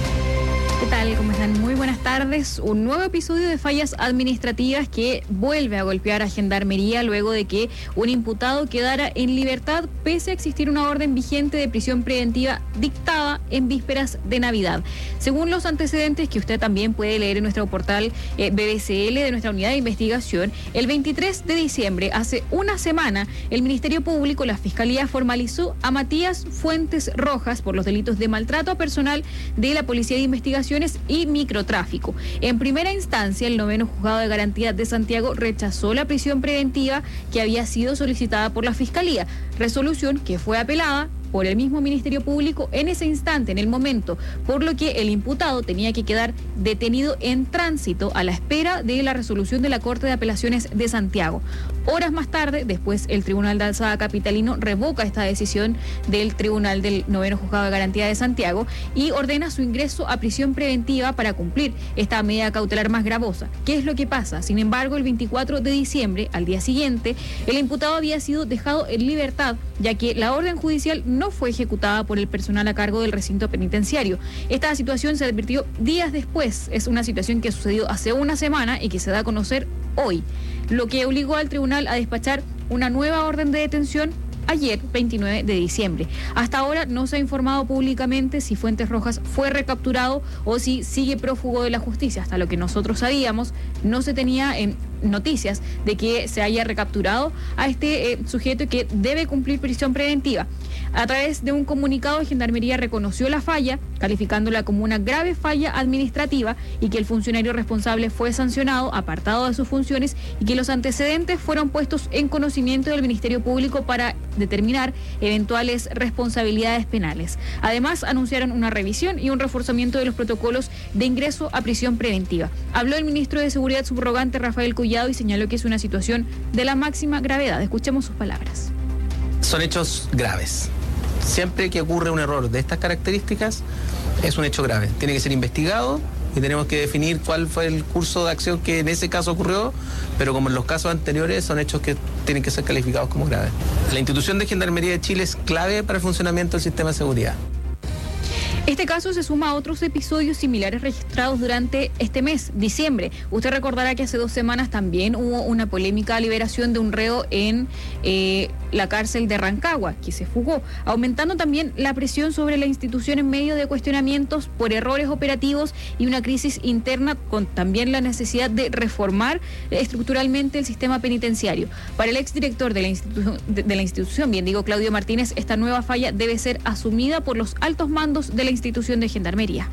¿Qué tal? ¿Cómo están? Muy buenas tardes. Un nuevo episodio de fallas administrativas que vuelve a golpear a Gendarmería luego de que un imputado quedara en libertad pese a existir una orden vigente de prisión preventiva dictada en vísperas de Navidad. Según los antecedentes que usted también puede leer en nuestro portal eh, B B C L de nuestra unidad de investigación, el veintitrés de diciembre, hace una semana, el Ministerio Público, la Fiscalía, formalizó a Matías Fuentes Rojas por los delitos de maltrato a personal de la Policía de Investigación y microtráfico. En primera instancia, el noveno juzgado de garantía de Santiago rechazó la prisión preventiva que había sido solicitada por la Fiscalía, resolución que fue apelada por el mismo Ministerio Público en ese instante, en el momento, por lo que el imputado tenía que quedar detenido en tránsito a la espera de la resolución de la Corte de Apelaciones de Santiago. Horas más tarde, después, el Tribunal de Alzada Capitalino revoca esta decisión del Tribunal del Noveno Juzgado de Garantía de Santiago y ordena su ingreso a prisión preventiva para cumplir esta medida cautelar más gravosa. ¿Qué es lo que pasa? Sin embargo, el veinticuatro de diciembre, al día siguiente, el imputado había sido dejado en libertad, ya que la orden judicial no fue ejecutada por el personal a cargo del recinto penitenciario. Esta situación se advirtió días después. Es una situación que sucedió hace una semana y que se da a conocer hoy, lo que obligó al tribunal a despachar una nueva orden de detención ayer, veintinueve de diciembre. Hasta ahora no se ha informado públicamente si Fuentes Rojas fue recapturado o si sigue prófugo de la justicia. Hasta lo que nosotros sabíamos, no se tenía en noticias de que se haya recapturado a este eh, sujeto que debe cumplir prisión preventiva. A través de un comunicado, Gendarmería reconoció la falla, calificándola como una grave falla administrativa y que el funcionario responsable fue sancionado, apartado de sus funciones y que los antecedentes fueron puestos en conocimiento del Ministerio Público para determinar eventuales responsabilidades penales. Además, anunciaron una revisión y un reforzamiento de los protocolos de ingreso a prisión preventiva. Habló el ministro de Seguridad subrogante, Rafael Collado, y señaló que es una situación de la máxima gravedad. Escuchemos sus palabras. Son hechos graves. Siempre que ocurre un error de estas características, es un hecho grave. Tiene que ser investigado y tenemos que definir cuál fue el curso de acción que en ese caso ocurrió, pero como en los casos anteriores, son hechos que tienen que ser calificados como graves. La institución de Gendarmería de Chile es clave para el funcionamiento del sistema de seguridad. Este caso se suma a otros episodios similares registrados durante este mes, diciembre. Usted recordará que hace dos semanas también hubo una polémica liberación de un reo en eh, la cárcel de Rancagua, que se fugó, aumentando también la presión sobre la institución en medio de cuestionamientos por errores operativos y una crisis interna, con también la necesidad de reformar estructuralmente el sistema penitenciario. Para el exdirector de la institución, de, de la institución, bien digo, Claudio Martínez, esta nueva falla debe ser asumida por los altos mandos de la institución de Gendarmería.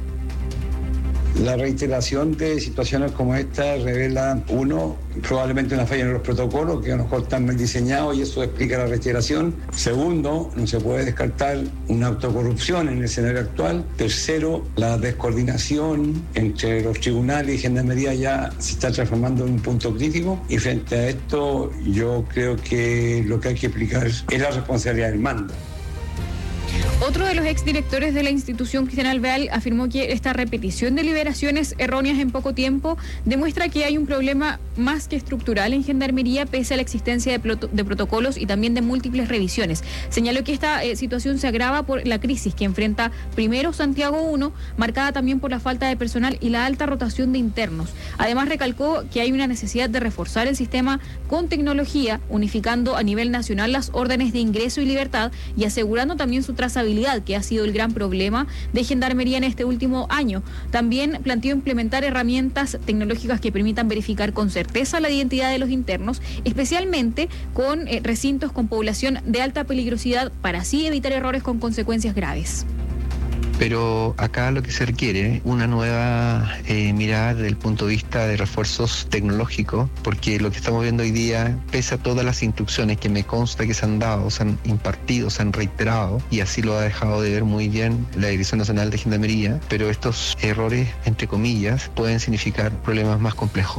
La reiteración de situaciones como esta revela, uno, probablemente una falla en los protocolos que a lo mejor están mal diseñados y eso explica la reiteración. Segundo, no se puede descartar una autocorrupción en el escenario actual. Tercero, la descoordinación entre los tribunales y Gendarmería ya se está transformando en un punto crítico y frente a esto yo creo que lo que hay que explicar es la responsabilidad del mando. Otro de los exdirectores de la institución, Cristian Alvear, afirmó que esta repetición de liberaciones erróneas en poco tiempo demuestra que hay un problema más que estructural en Gendarmería, pese a la existencia de, ploto, de protocolos y también de múltiples revisiones. Señaló que esta eh, situación se agrava por la crisis que enfrenta primero Santiago uno, marcada también por la falta de personal y la alta rotación de internos. Además, recalcó que hay una necesidad de reforzar el sistema con tecnología, unificando a nivel nacional las órdenes de ingreso y libertad y asegurando también su trazabilidad, que ha sido el gran problema de Gendarmería en este último año. También planteó implementar herramientas tecnológicas que permitan verificar con certeza la identidad de los internos, especialmente con eh, recintos con población de alta peligrosidad, para así evitar errores con consecuencias graves. Pero acá lo que se requiere una nueva eh, mirada desde el punto de vista de refuerzos tecnológicos, porque lo que estamos viendo hoy día, pese a todas las instrucciones que me consta que se han dado, se han impartido, se han reiterado, y así lo ha dejado de ver muy bien la Dirección Nacional de Gendarmería, pero estos errores, entre comillas, pueden significar problemas más complejos.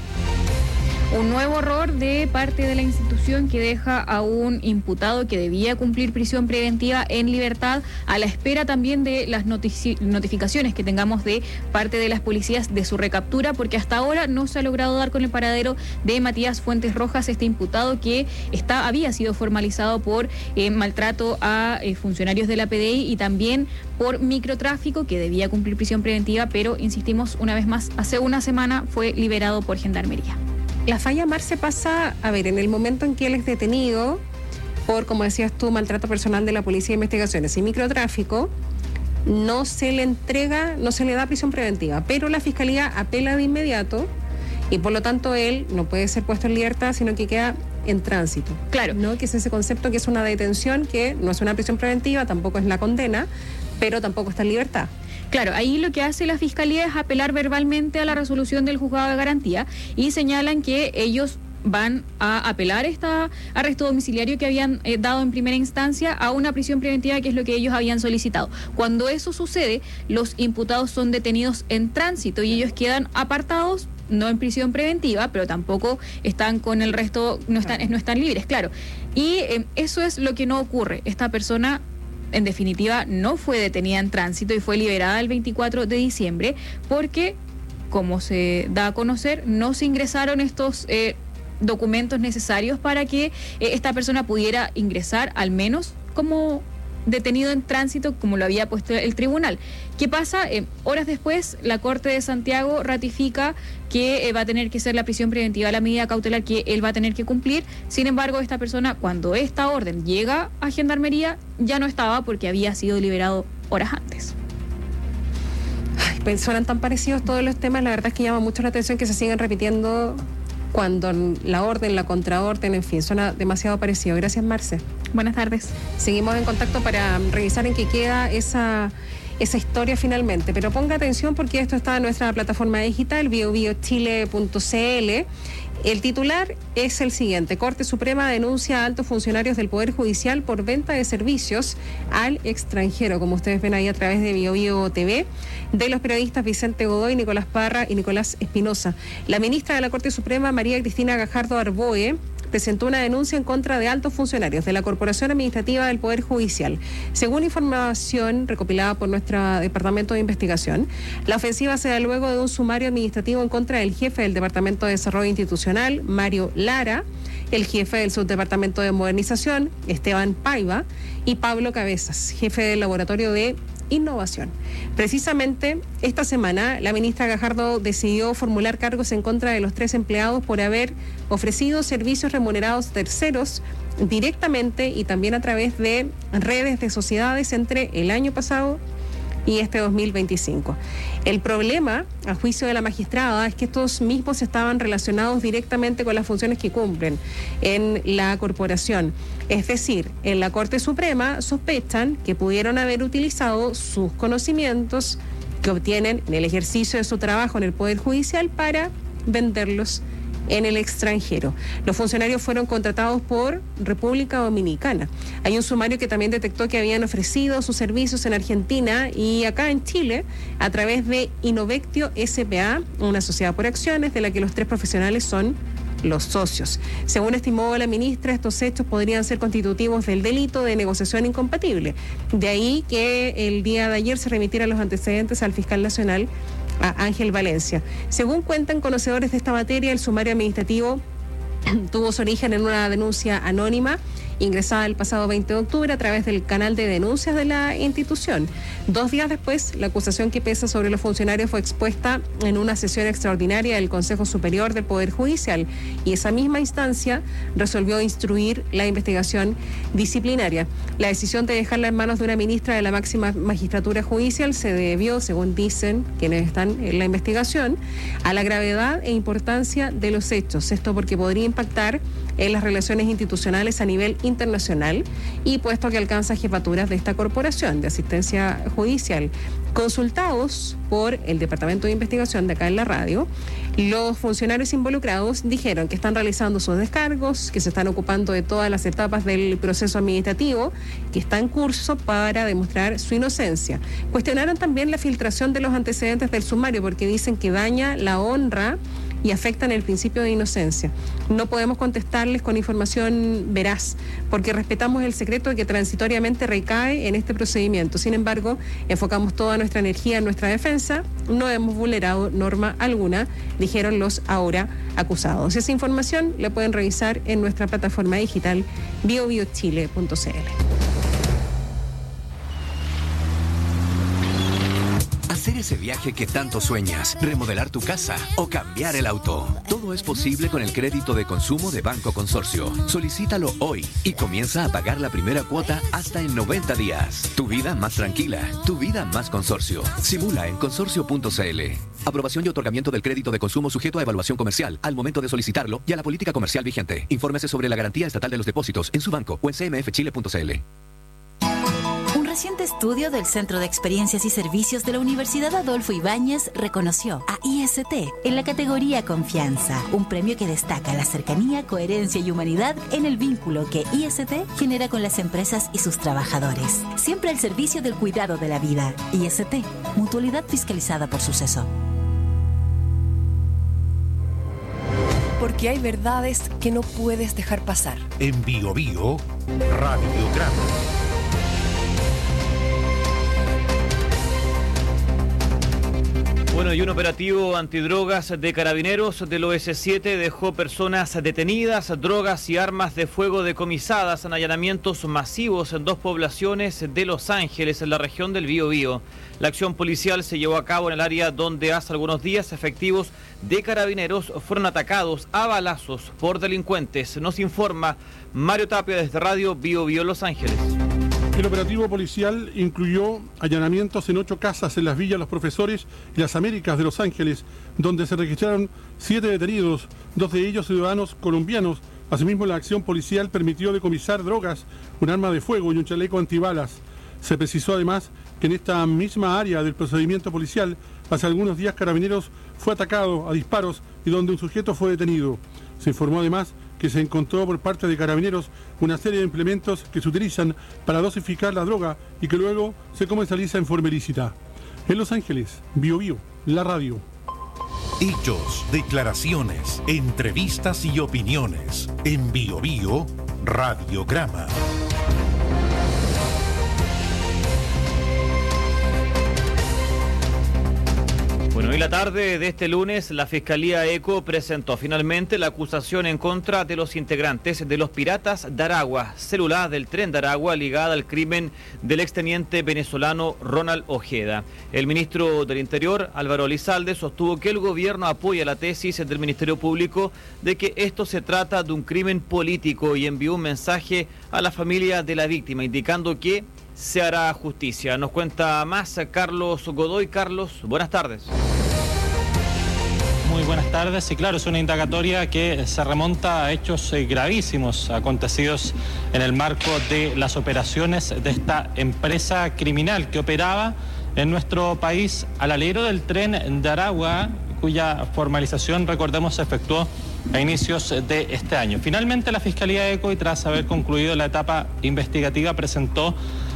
Un nuevo error de parte de la institución que deja a un imputado que debía cumplir prisión preventiva en libertad, a la espera también de las notici- notificaciones que tengamos de parte de las policías de su recaptura, porque hasta ahora no se ha logrado dar con el paradero de Matías Fuentes Rojas, este imputado que está, había sido formalizado por eh, maltrato a eh, funcionarios de la P D I y también por microtráfico, que debía cumplir prisión preventiva, pero insistimos una vez más, hace una semana fue liberado por Gendarmería. La falla, Marce, pasa, a ver, en el momento en que él es detenido por, como decías tú, maltrato personal de la Policía de Investigaciones y microtráfico, no se le entrega, no se le da prisión preventiva, pero la Fiscalía apela de inmediato y por lo tanto él no puede ser puesto en libertad, sino que queda en tránsito. Claro. ¿No? Que es ese concepto que es una detención, que no es una prisión preventiva, tampoco es la condena, pero tampoco está en libertad. Claro, ahí lo que hace la Fiscalía es apelar verbalmente a la resolución del juzgado de garantía y señalan que ellos van a apelar este arresto domiciliario que habían eh, dado en primera instancia a una prisión preventiva, que es lo que ellos habían solicitado. Cuando eso sucede, los imputados son detenidos en tránsito y ellos quedan apartados, no en prisión preventiva, pero tampoco están con el resto, no están, no están libres, claro. Y eh, eso es lo que no ocurre. Esta persona, en definitiva, no fue detenida en tránsito y fue liberada el veinticuatro de diciembre porque, como se da a conocer, no se ingresaron estos eh, documentos necesarios para que eh, esta persona pudiera ingresar, al menos como detenido en tránsito, como lo había puesto el tribunal. ¿Qué pasa? Eh, horas después, la Corte de Santiago ratifica que eh, va a tener que ser la prisión preventiva la medida cautelar que él va a tener que cumplir. Sin embargo, esta persona, cuando esta orden llega a Gendarmería, ya no estaba porque había sido liberado horas antes. Ay, pues suenan tan parecidos todos los temas, la verdad es que llama mucho la atención que se sigan repitiendo cuando la orden, la contraorden, en fin, suena demasiado parecido. Gracias, Marce. Buenas tardes. Seguimos en contacto para revisar en qué queda esa, esa historia finalmente. Pero ponga atención porque esto está en nuestra plataforma digital, bio bio chile punto c l. El titular es el siguiente: Corte Suprema denuncia a altos funcionarios del Poder Judicial por venta de servicios al extranjero, como ustedes ven ahí a través de Bio Bio T V, de los periodistas Vicente Godoy, Nicolás Parra y Nicolás Espinosa. La ministra de la Corte Suprema, María Cristina Gajardo Arboe, presentó una denuncia en contra de altos funcionarios de la Corporación Administrativa del Poder Judicial. Según información recopilada por nuestro Departamento de Investigación, la ofensiva se da luego de un sumario administrativo en contra del jefe del Departamento de Desarrollo Institucional, Mario Lara, el jefe del Subdepartamento de Modernización, Esteban Paiva, y Pablo Cabezas, jefe del Laboratorio de Innovación. Precisamente esta semana la ministra Gajardo decidió formular cargos en contra de los tres empleados por haber ofrecido servicios remunerados terceros directamente y también a través de redes de sociedades entre el año pasado y este dos mil veinticinco. El problema, a juicio de la magistrada, es que estos mismos estaban relacionados directamente con las funciones que cumplen en la corporación. Es decir, en la Corte Suprema sospechan que pudieron haber utilizado sus conocimientos que obtienen en el ejercicio de su trabajo en el Poder Judicial para venderlos en el extranjero. Los funcionarios fueron contratados por República Dominicana. Hay un sumario que también detectó que habían ofrecido sus servicios en Argentina y acá en Chile a través de Inovectio S P A, una sociedad por acciones de la que los tres profesionales son los socios. Según estimó la ministra, estos hechos podrían ser constitutivos del delito de negociación incompatible. De ahí que el día de ayer se remitieran los antecedentes al fiscal nacional, a Ángel Valencia. Según cuentan conocedores de esta materia, el sumario administrativo tuvo su origen en una denuncia anónima ingresada el pasado veinte de octubre a través del canal de denuncias de la institución. Dos días después, la acusación que pesa sobre los funcionarios fue expuesta en una sesión extraordinaria del Consejo Superior del Poder Judicial y esa misma instancia resolvió instruir la investigación disciplinaria. La decisión de dejarla en manos de una ministra de la máxima magistratura judicial se debió, según dicen quienes están en la investigación, a la gravedad e importancia de los hechos. Esto porque podría impactar en las relaciones institucionales a nivel internacional y puesto que alcanza jefaturas de esta corporación de asistencia judicial. Consultados por el Departamento de Investigación de acá en la radio, los funcionarios involucrados dijeron que están realizando sus descargos, que se están ocupando de todas las etapas del proceso administrativo, que está en curso para demostrar su inocencia. Cuestionaron también la filtración de los antecedentes del sumario porque dicen que daña la honra y afectan el principio de inocencia. No podemos contestarles con información veraz, porque respetamos el secreto que transitoriamente recae en este procedimiento. Sin embargo, enfocamos toda nuestra energía en nuestra defensa, no hemos vulnerado norma alguna, dijeron los ahora acusados. Esa información la pueden revisar en nuestra plataforma digital bio bio chile punto c l. Hacer ese viaje que tanto sueñas, remodelar tu casa o cambiar el auto. Todo es posible con el crédito de consumo de Banco Consorcio. Solicítalo hoy y comienza a pagar la primera cuota hasta en noventa días. Tu vida más tranquila, tu vida más consorcio. Simula en consorcio punto c l. Aprobación y otorgamiento del crédito de consumo sujeto a evaluación comercial al momento de solicitarlo y a la política comercial vigente. Infórmese sobre la garantía estatal de los depósitos en su banco o en c m f chile punto c l. Un reciente estudio del Centro de Experiencias y Servicios de la Universidad Adolfo Ibáñez reconoció a I S T en la categoría Confianza, un premio que destaca la cercanía, coherencia y humanidad en el vínculo que I S T genera con las empresas y sus trabajadores. Siempre al servicio del cuidado de la vida. I S T, mutualidad fiscalizada por Suceso. Porque hay verdades que no puedes dejar pasar. En Bio Bio, Radiograma. Bueno, y un operativo antidrogas de Carabineros del O S siete dejó personas detenidas, drogas y armas de fuego decomisadas en allanamientos masivos en dos poblaciones de Los Ángeles, en la región del Bío Bío. La acción policial se llevó a cabo en el área donde hace algunos días efectivos de Carabineros fueron atacados a balazos por delincuentes. Nos informa Mario Tapia desde Radio Bío Bío Los Ángeles. El operativo policial incluyó allanamientos en ocho casas en las villas Los Profesores y Las Américas de Los Ángeles, donde se registraron siete detenidos, dos de ellos ciudadanos colombianos. Asimismo, la acción policial permitió decomisar drogas, un arma de fuego y un chaleco antibalas. Se precisó además que en esta misma área del procedimiento policial, hace algunos días Carabineros fue atacado a disparos y donde un sujeto fue detenido. Se informó además que se encontró por parte de Carabineros una serie de implementos que se utilizan para dosificar la droga y que luego se comercializa en forma ilícita. En Los Ángeles, Bío Bío, la radio. Hechos, declaraciones, entrevistas y opiniones. En Bío Bío, Radiograma. Bueno, hoy la tarde de este lunes, la Fiscalía ECO presentó finalmente la acusación en contra de los integrantes de los Piratas de Aragua, célula del Tren de Aragua ligada al crimen del exteniente venezolano Ronald Ojeda. El ministro del Interior, Álvaro Elizalde, sostuvo que el gobierno apoya la tesis del Ministerio Público de que esto se trata de un crimen político y envió un mensaje a la familia de la víctima, indicando que se hará justicia. Nos cuenta más Carlos Godoy. Carlos, buenas tardes. Muy buenas tardes. Y claro, es una indagatoria que se remonta a hechos gravísimos acontecidos en el marco de las operaciones de esta empresa criminal que operaba en nuestro país al alero del Tren de Aragua, cuya formalización, recordemos, se efectuó a inicios de este año. Finalmente, la Fiscalía ECO, y tras haber concluido la etapa investigativa, presentó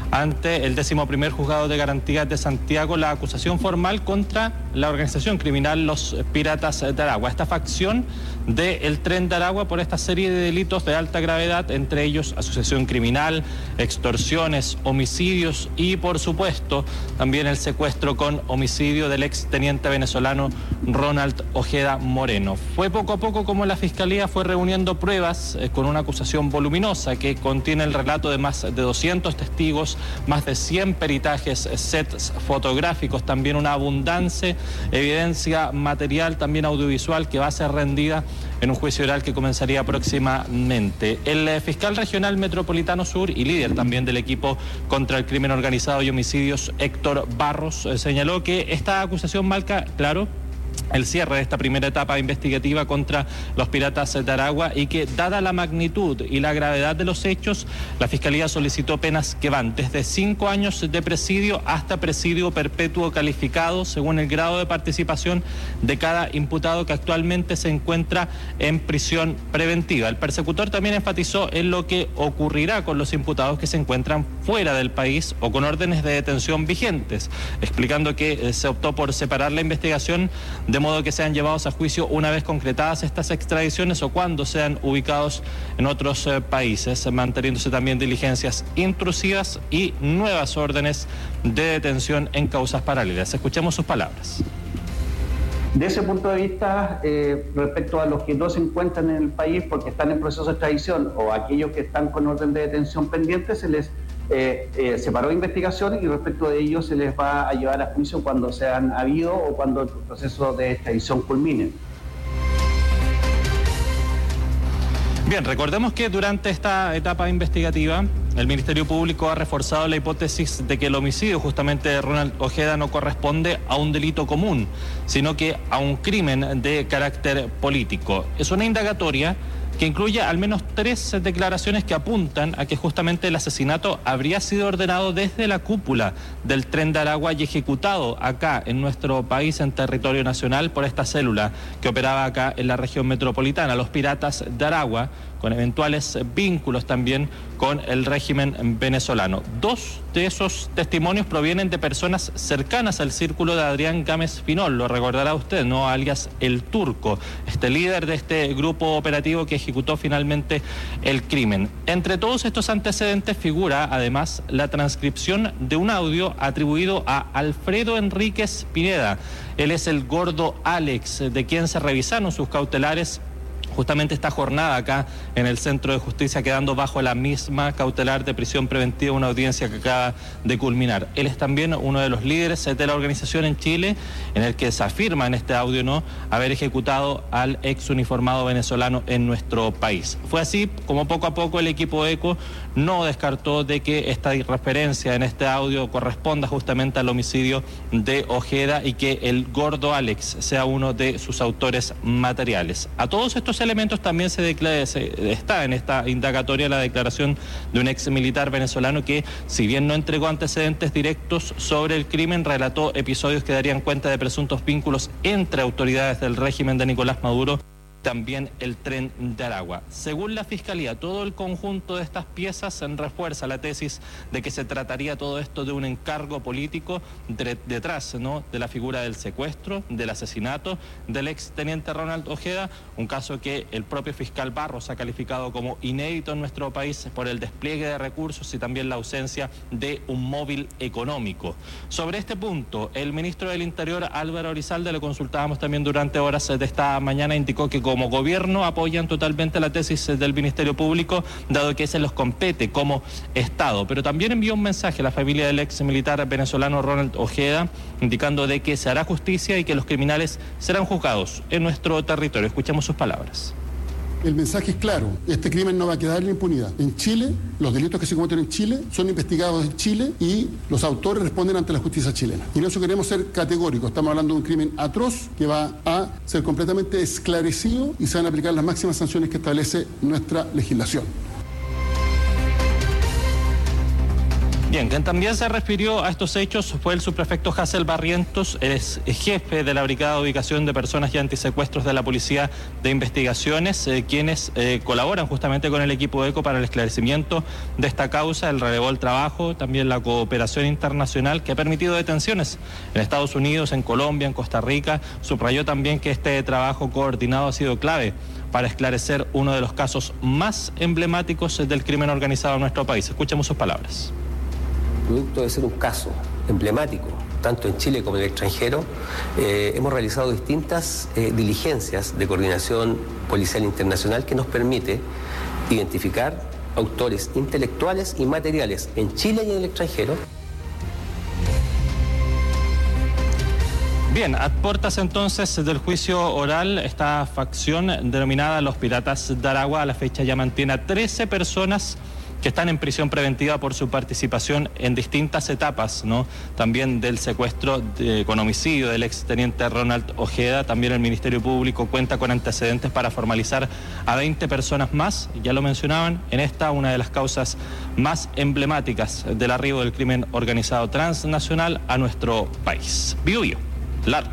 ante el décimo primer juzgado de garantías de Santiago la acusación formal contra la organización criminal Los Piratas de Aragua, esta facción del Tren de Aragua, por esta serie de delitos de alta gravedad, entre ellos asociación criminal, extorsiones, homicidios y, por supuesto, también el secuestro con homicidio del exteniente venezolano Ronald Ojeda Moreno. Fue poco a poco como la Fiscalía fue reuniendo pruebas eh, con una acusación voluminosa que contiene el relato de más de doscientos testigos, más de cien peritajes, sets fotográficos, también una abundante evidencia material, también audiovisual, que va a ser rendida en un juicio oral que comenzaría próximamente. El eh, fiscal regional metropolitano sur y líder también del equipo contra el crimen organizado y homicidios, Héctor Barros, eh, señaló que esta acusación marca, claro, el cierre de esta primera etapa investigativa contra los piratas de Aragua y que, dada la magnitud y la gravedad de los hechos, la Fiscalía solicitó penas que van desde cinco años de presidio hasta presidio perpetuo calificado según el grado de participación de cada imputado que actualmente se encuentra en prisión preventiva. El persecutor también enfatizó en lo que ocurrirá con los imputados que se encuentran fuera del país o con órdenes de detención vigentes, explicando que eh, se optó por separar la investigación de modo que sean llevados a juicio una vez concretadas estas extradiciones o cuando sean ubicados en otros eh, países, manteniéndose también diligencias intrusivas y nuevas órdenes de detención en causas paralelas. Escuchemos sus palabras. De ese punto de vista, eh, respecto a los que no se encuentran en el país porque están en proceso de extradición o aquellos que están con orden de detención pendiente, se les eh, eh, separó investigación y respecto de ellos se les va a llevar a juicio cuando sean habido o cuando el proceso de extradición culmine. Bien, recordemos que durante esta etapa investigativa el Ministerio Público ha reforzado la hipótesis de que el homicidio justamente de Ronald Ojeda no corresponde a un delito común, sino que a un crimen de carácter político. Es una indagatoria que incluye al menos tres declaraciones que apuntan a que justamente el asesinato habría sido ordenado desde la cúpula del Tren de Aragua y ejecutado acá en nuestro país, en territorio nacional, por esta célula que operaba acá en la región metropolitana, los Piratas de Aragua, con eventuales vínculos también con el régimen venezolano. Dos de esos testimonios provienen de personas cercanas al círculo de Adrián Gámez Finol, lo recordará usted, ¿no? Alias El Turco, este líder de este grupo operativo que ejecutó finalmente el crimen. Entre todos estos antecedentes figura además la transcripción de un audio atribuido a Alfredo Enríquez Pineda. Él es el gordo Alex, de quien se revisaron sus cautelares justamente esta jornada acá en el Centro de Justicia, quedando bajo la misma cautelar de prisión preventiva, una audiencia que acaba de culminar. Él es también uno de los líderes de la organización en Chile, en el que se afirma en este audio no haber ejecutado al ex uniformado venezolano en nuestro país. Fue así como poco a poco el equipo ECO no descartó de que esta referencia en este audio corresponda justamente al homicidio de Ojeda y que el gordo Alex sea uno de sus autores materiales. A todos estos elementos también se declara, se, está en esta indagatoria la declaración de un ex militar venezolano que, si bien no entregó antecedentes directos sobre el crimen, relató episodios que darían cuenta de presuntos vínculos entre autoridades del régimen de Nicolás Maduro, también el Tren de Aragua. Según la Fiscalía, todo el conjunto de estas piezas refuerza la tesis de que se trataría todo esto de un encargo político de, detrás ¿no? de la figura del secuestro, del asesinato del exteniente Ronald Ojeda, un caso que el propio fiscal Barros ha calificado como inédito en nuestro país por el despliegue de recursos y también la ausencia de un móvil económico. Sobre este punto, el ministro del Interior, Álvaro Orizalde, le consultábamos también durante horas de esta mañana, indicó que como gobierno apoyan totalmente la tesis del Ministerio Público, dado que se los compete como Estado, pero también envió un mensaje a la familia del ex militar venezolano Ronald Ojeda, indicando de que se hará justicia y que los criminales serán juzgados en nuestro territorio. Escuchemos sus palabras. El mensaje es claro, este crimen no va a quedar en la impunidad. En Chile, los delitos que se cometen en Chile son investigados en Chile y los autores responden ante la justicia chilena. Y en eso queremos ser categóricos, estamos hablando de un crimen atroz que va a ser completamente esclarecido y se van a aplicar las máximas sanciones que establece nuestra legislación. Bien, quien también se refirió a estos hechos fue el subprefecto Hassel Barrientos, es jefe de la Brigada de Ubicación de Personas y Antisecuestros de la Policía de Investigaciones, eh, quienes eh, colaboran justamente con el equipo ECO para el esclarecimiento de esta causa. Él relevó el trabajo, también la cooperación internacional que ha permitido detenciones en Estados Unidos, en Colombia, en Costa Rica. Subrayó también que este trabajo coordinado ha sido clave para esclarecer uno de los casos más emblemáticos del crimen organizado en nuestro país. Escuchemos sus palabras. Producto de ser un caso emblemático, tanto en Chile como en el extranjero, eh, hemos realizado distintas eh, diligencias de coordinación policial internacional que nos permite identificar autores intelectuales y materiales en Chile y en el extranjero. Bien, a puertas entonces del juicio oral, esta facción denominada Los Piratas de Aragua a la fecha ya mantiene a trece personas que están en prisión preventiva por su participación en distintas etapas, ¿no? También del secuestro de, con homicidio del exteniente Ronald Ojeda. También el Ministerio Público cuenta con antecedentes para formalizar a veinte personas más, ya lo mencionaban, en esta una de las causas más emblemáticas del arribo del crimen organizado transnacional a nuestro país. Bio Bio, Lara.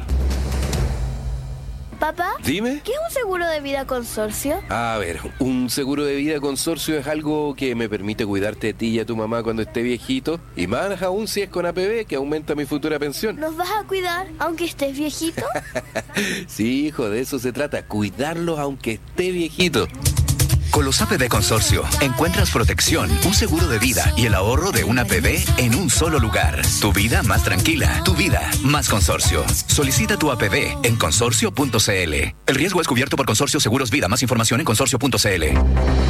Papá, dime. ¿Qué es un seguro de vida consorcio? A ver, un seguro de vida consorcio es algo que me permite cuidarte de ti y a tu mamá cuando esté viejito, y más aún si es con A P B, que aumenta mi futura pensión. ¿Nos vas a cuidar aunque estés viejito? Sí, hijo, de eso se trata, cuidarlos aunque esté viejito. Con los A P B Consorcio encuentras protección, un seguro de vida y el ahorro de un A P B en un solo lugar. Tu vida más tranquila, tu vida más consorcio. Solicita tu A P B en consorcio punto c l. El riesgo es cubierto por Consorcio Seguros Vida. Más información en consorcio punto c l.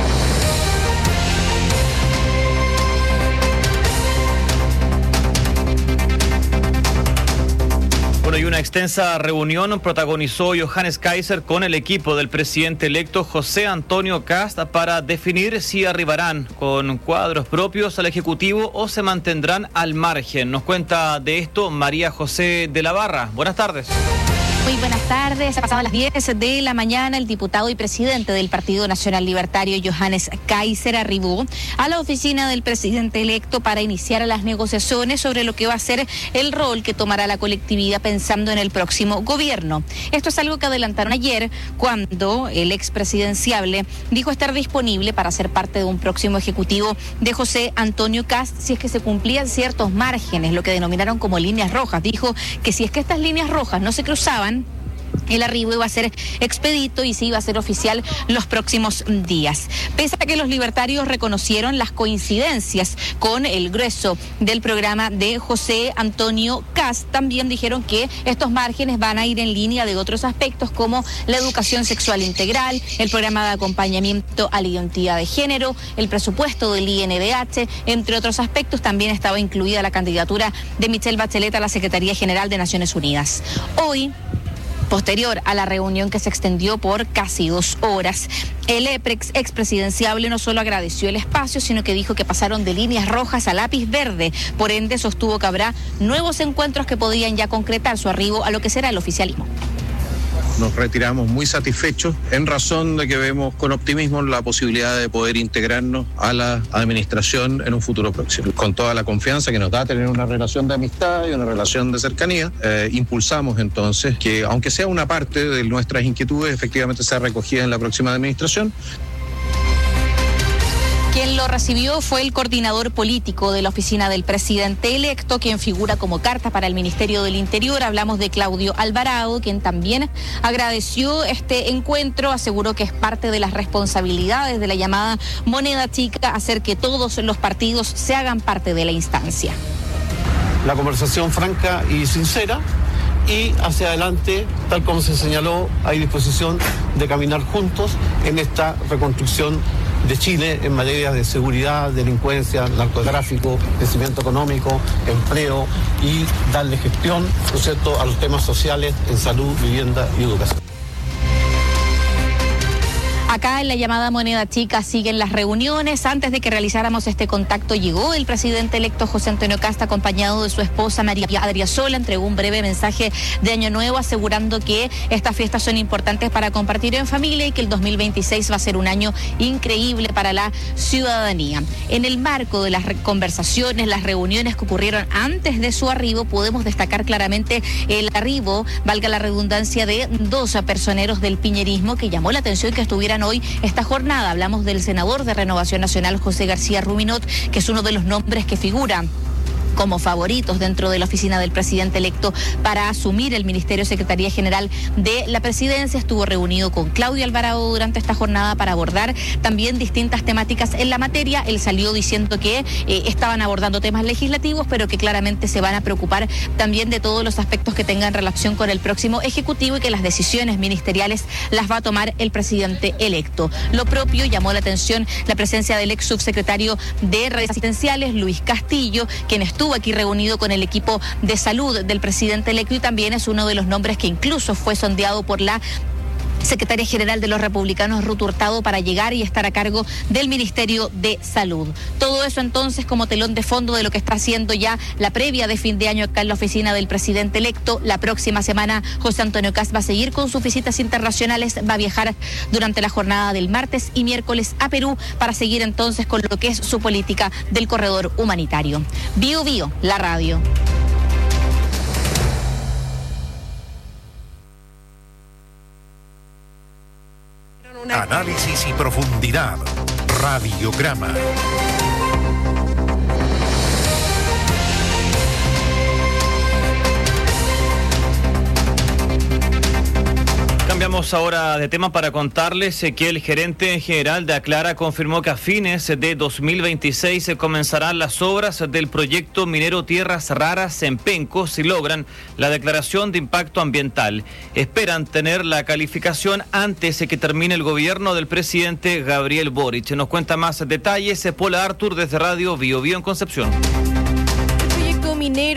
Bueno, y una extensa reunión protagonizó Johannes Kaiser con el equipo del presidente electo José Antonio Kast para definir si arribarán con cuadros propios al Ejecutivo o se mantendrán al margen. Nos cuenta de esto María José de la Barra. Buenas tardes. Muy buenas tardes. Ha pasado a las diez de la mañana. El diputado y presidente del Partido Nacional Libertario, Johannes Kaiser, arribó a la oficina del presidente electo para iniciar las negociaciones sobre lo que va a ser el rol que tomará la colectividad pensando en el próximo gobierno. Esto es algo que adelantaron ayer cuando el expresidenciable dijo estar disponible para ser parte de un próximo ejecutivo de José Antonio Kast si es que se cumplían ciertos márgenes, lo que denominaron como líneas rojas. Dijo que si es que estas líneas rojas no se cruzaban, el arribo iba a ser expedito y sí iba a ser oficial los próximos días. Pese a que los libertarios reconocieron las coincidencias con el grueso del programa de José Antonio Kast, también dijeron que estos márgenes van a ir en línea de otros aspectos como la educación sexual integral, el programa de acompañamiento a la identidad de género, el presupuesto del I N D H, entre otros aspectos. También estaba incluida la candidatura de Michelle Bachelet a la Secretaría General de Naciones Unidas. Hoy, posterior a la reunión que se extendió por casi dos horas, el expresidenciable no solo agradeció el espacio, sino que dijo que pasaron de líneas rojas a lápiz verde. Por ende, sostuvo que habrá nuevos encuentros que podrían ya concretar su arribo a lo que será el oficialismo. Nos retiramos muy satisfechos en razón de que vemos con optimismo la posibilidad de poder integrarnos a la administración en un futuro próximo. Con toda la confianza que nos da tener una relación de amistad y una relación de cercanía, eh, impulsamos entonces que, aunque sea una parte de nuestras inquietudes, efectivamente sea recogida en la próxima administración. Quien lo recibió fue el coordinador político de la oficina del presidente electo, quien figura como carta para el Ministerio del Interior. Hablamos de Claudio Alvarado, quien también agradeció este encuentro, aseguró que es parte de las responsabilidades de la llamada moneda chica hacer que todos los partidos se hagan parte de la instancia. La conversación franca y sincera, y hacia adelante, tal como se señaló, hay disposición de caminar juntos en esta reconstrucción de Chile en materia de seguridad, delincuencia, narcotráfico, crecimiento económico, empleo y darle gestión, ¿no es cierto?, a los temas sociales en salud, vivienda y educación. Acá en la llamada Moneda Chica siguen las reuniones. Antes de que realizáramos este contacto llegó el presidente electo José Antonio Kast acompañado de su esposa María Adriasola. Entregó un breve mensaje de Año Nuevo asegurando que estas fiestas son importantes para compartir en familia y que el dos mil veintiséis va a ser un año increíble para la ciudadanía. En el marco de las conversaciones, las reuniones que ocurrieron antes de su arribo, podemos destacar claramente el arribo, valga la redundancia, de dos personeros del piñerismo que llamó la atención que estuvieran hoy esta jornada. Hablamos del senador de Renovación Nacional, José García Ruminot, que es uno de los nombres que figura como favoritos dentro de la oficina del presidente electo para asumir el Ministerio de Secretaría General de la Presidencia. Estuvo reunido con Claudio Alvarado durante esta jornada para abordar también distintas temáticas en la materia. Él salió diciendo que eh, estaban abordando temas legislativos, pero que claramente se van a preocupar también de todos los aspectos que tengan relación con el próximo Ejecutivo y que las decisiones ministeriales las va a tomar el presidente electo. Lo propio llamó la atención la presencia del ex subsecretario de Redes Asistenciales, Luis Castillo, quien estuvo aquí reunido con el equipo de salud del presidente electo y también es uno de los nombres que incluso fue sondeado por la secretaria general de los republicanos, Ruth Hurtado, para llegar y estar a cargo del Ministerio de Salud. Todo eso entonces como telón de fondo de lo que está haciendo ya la previa de fin de año acá en la oficina del presidente electo. La próxima semana José Antonio Kast va a seguir con sus visitas internacionales, va a viajar durante la jornada del martes y miércoles a Perú para seguir entonces con lo que es su política del corredor humanitario. Bio Bio, la radio. Análisis y profundidad. Radiograma. Cambiamos ahora de tema para contarles que el gerente general de Aclara confirmó que a fines de dos mil veintiséis se comenzarán las obras del proyecto minero Tierras Raras en Penco si logran la declaración de impacto ambiental. Esperan tener la calificación antes de que termine el gobierno del presidente Gabriel Boric. Nos cuenta más detalles Paula Artur desde Radio Bio Bio en Concepción. El proyecto minero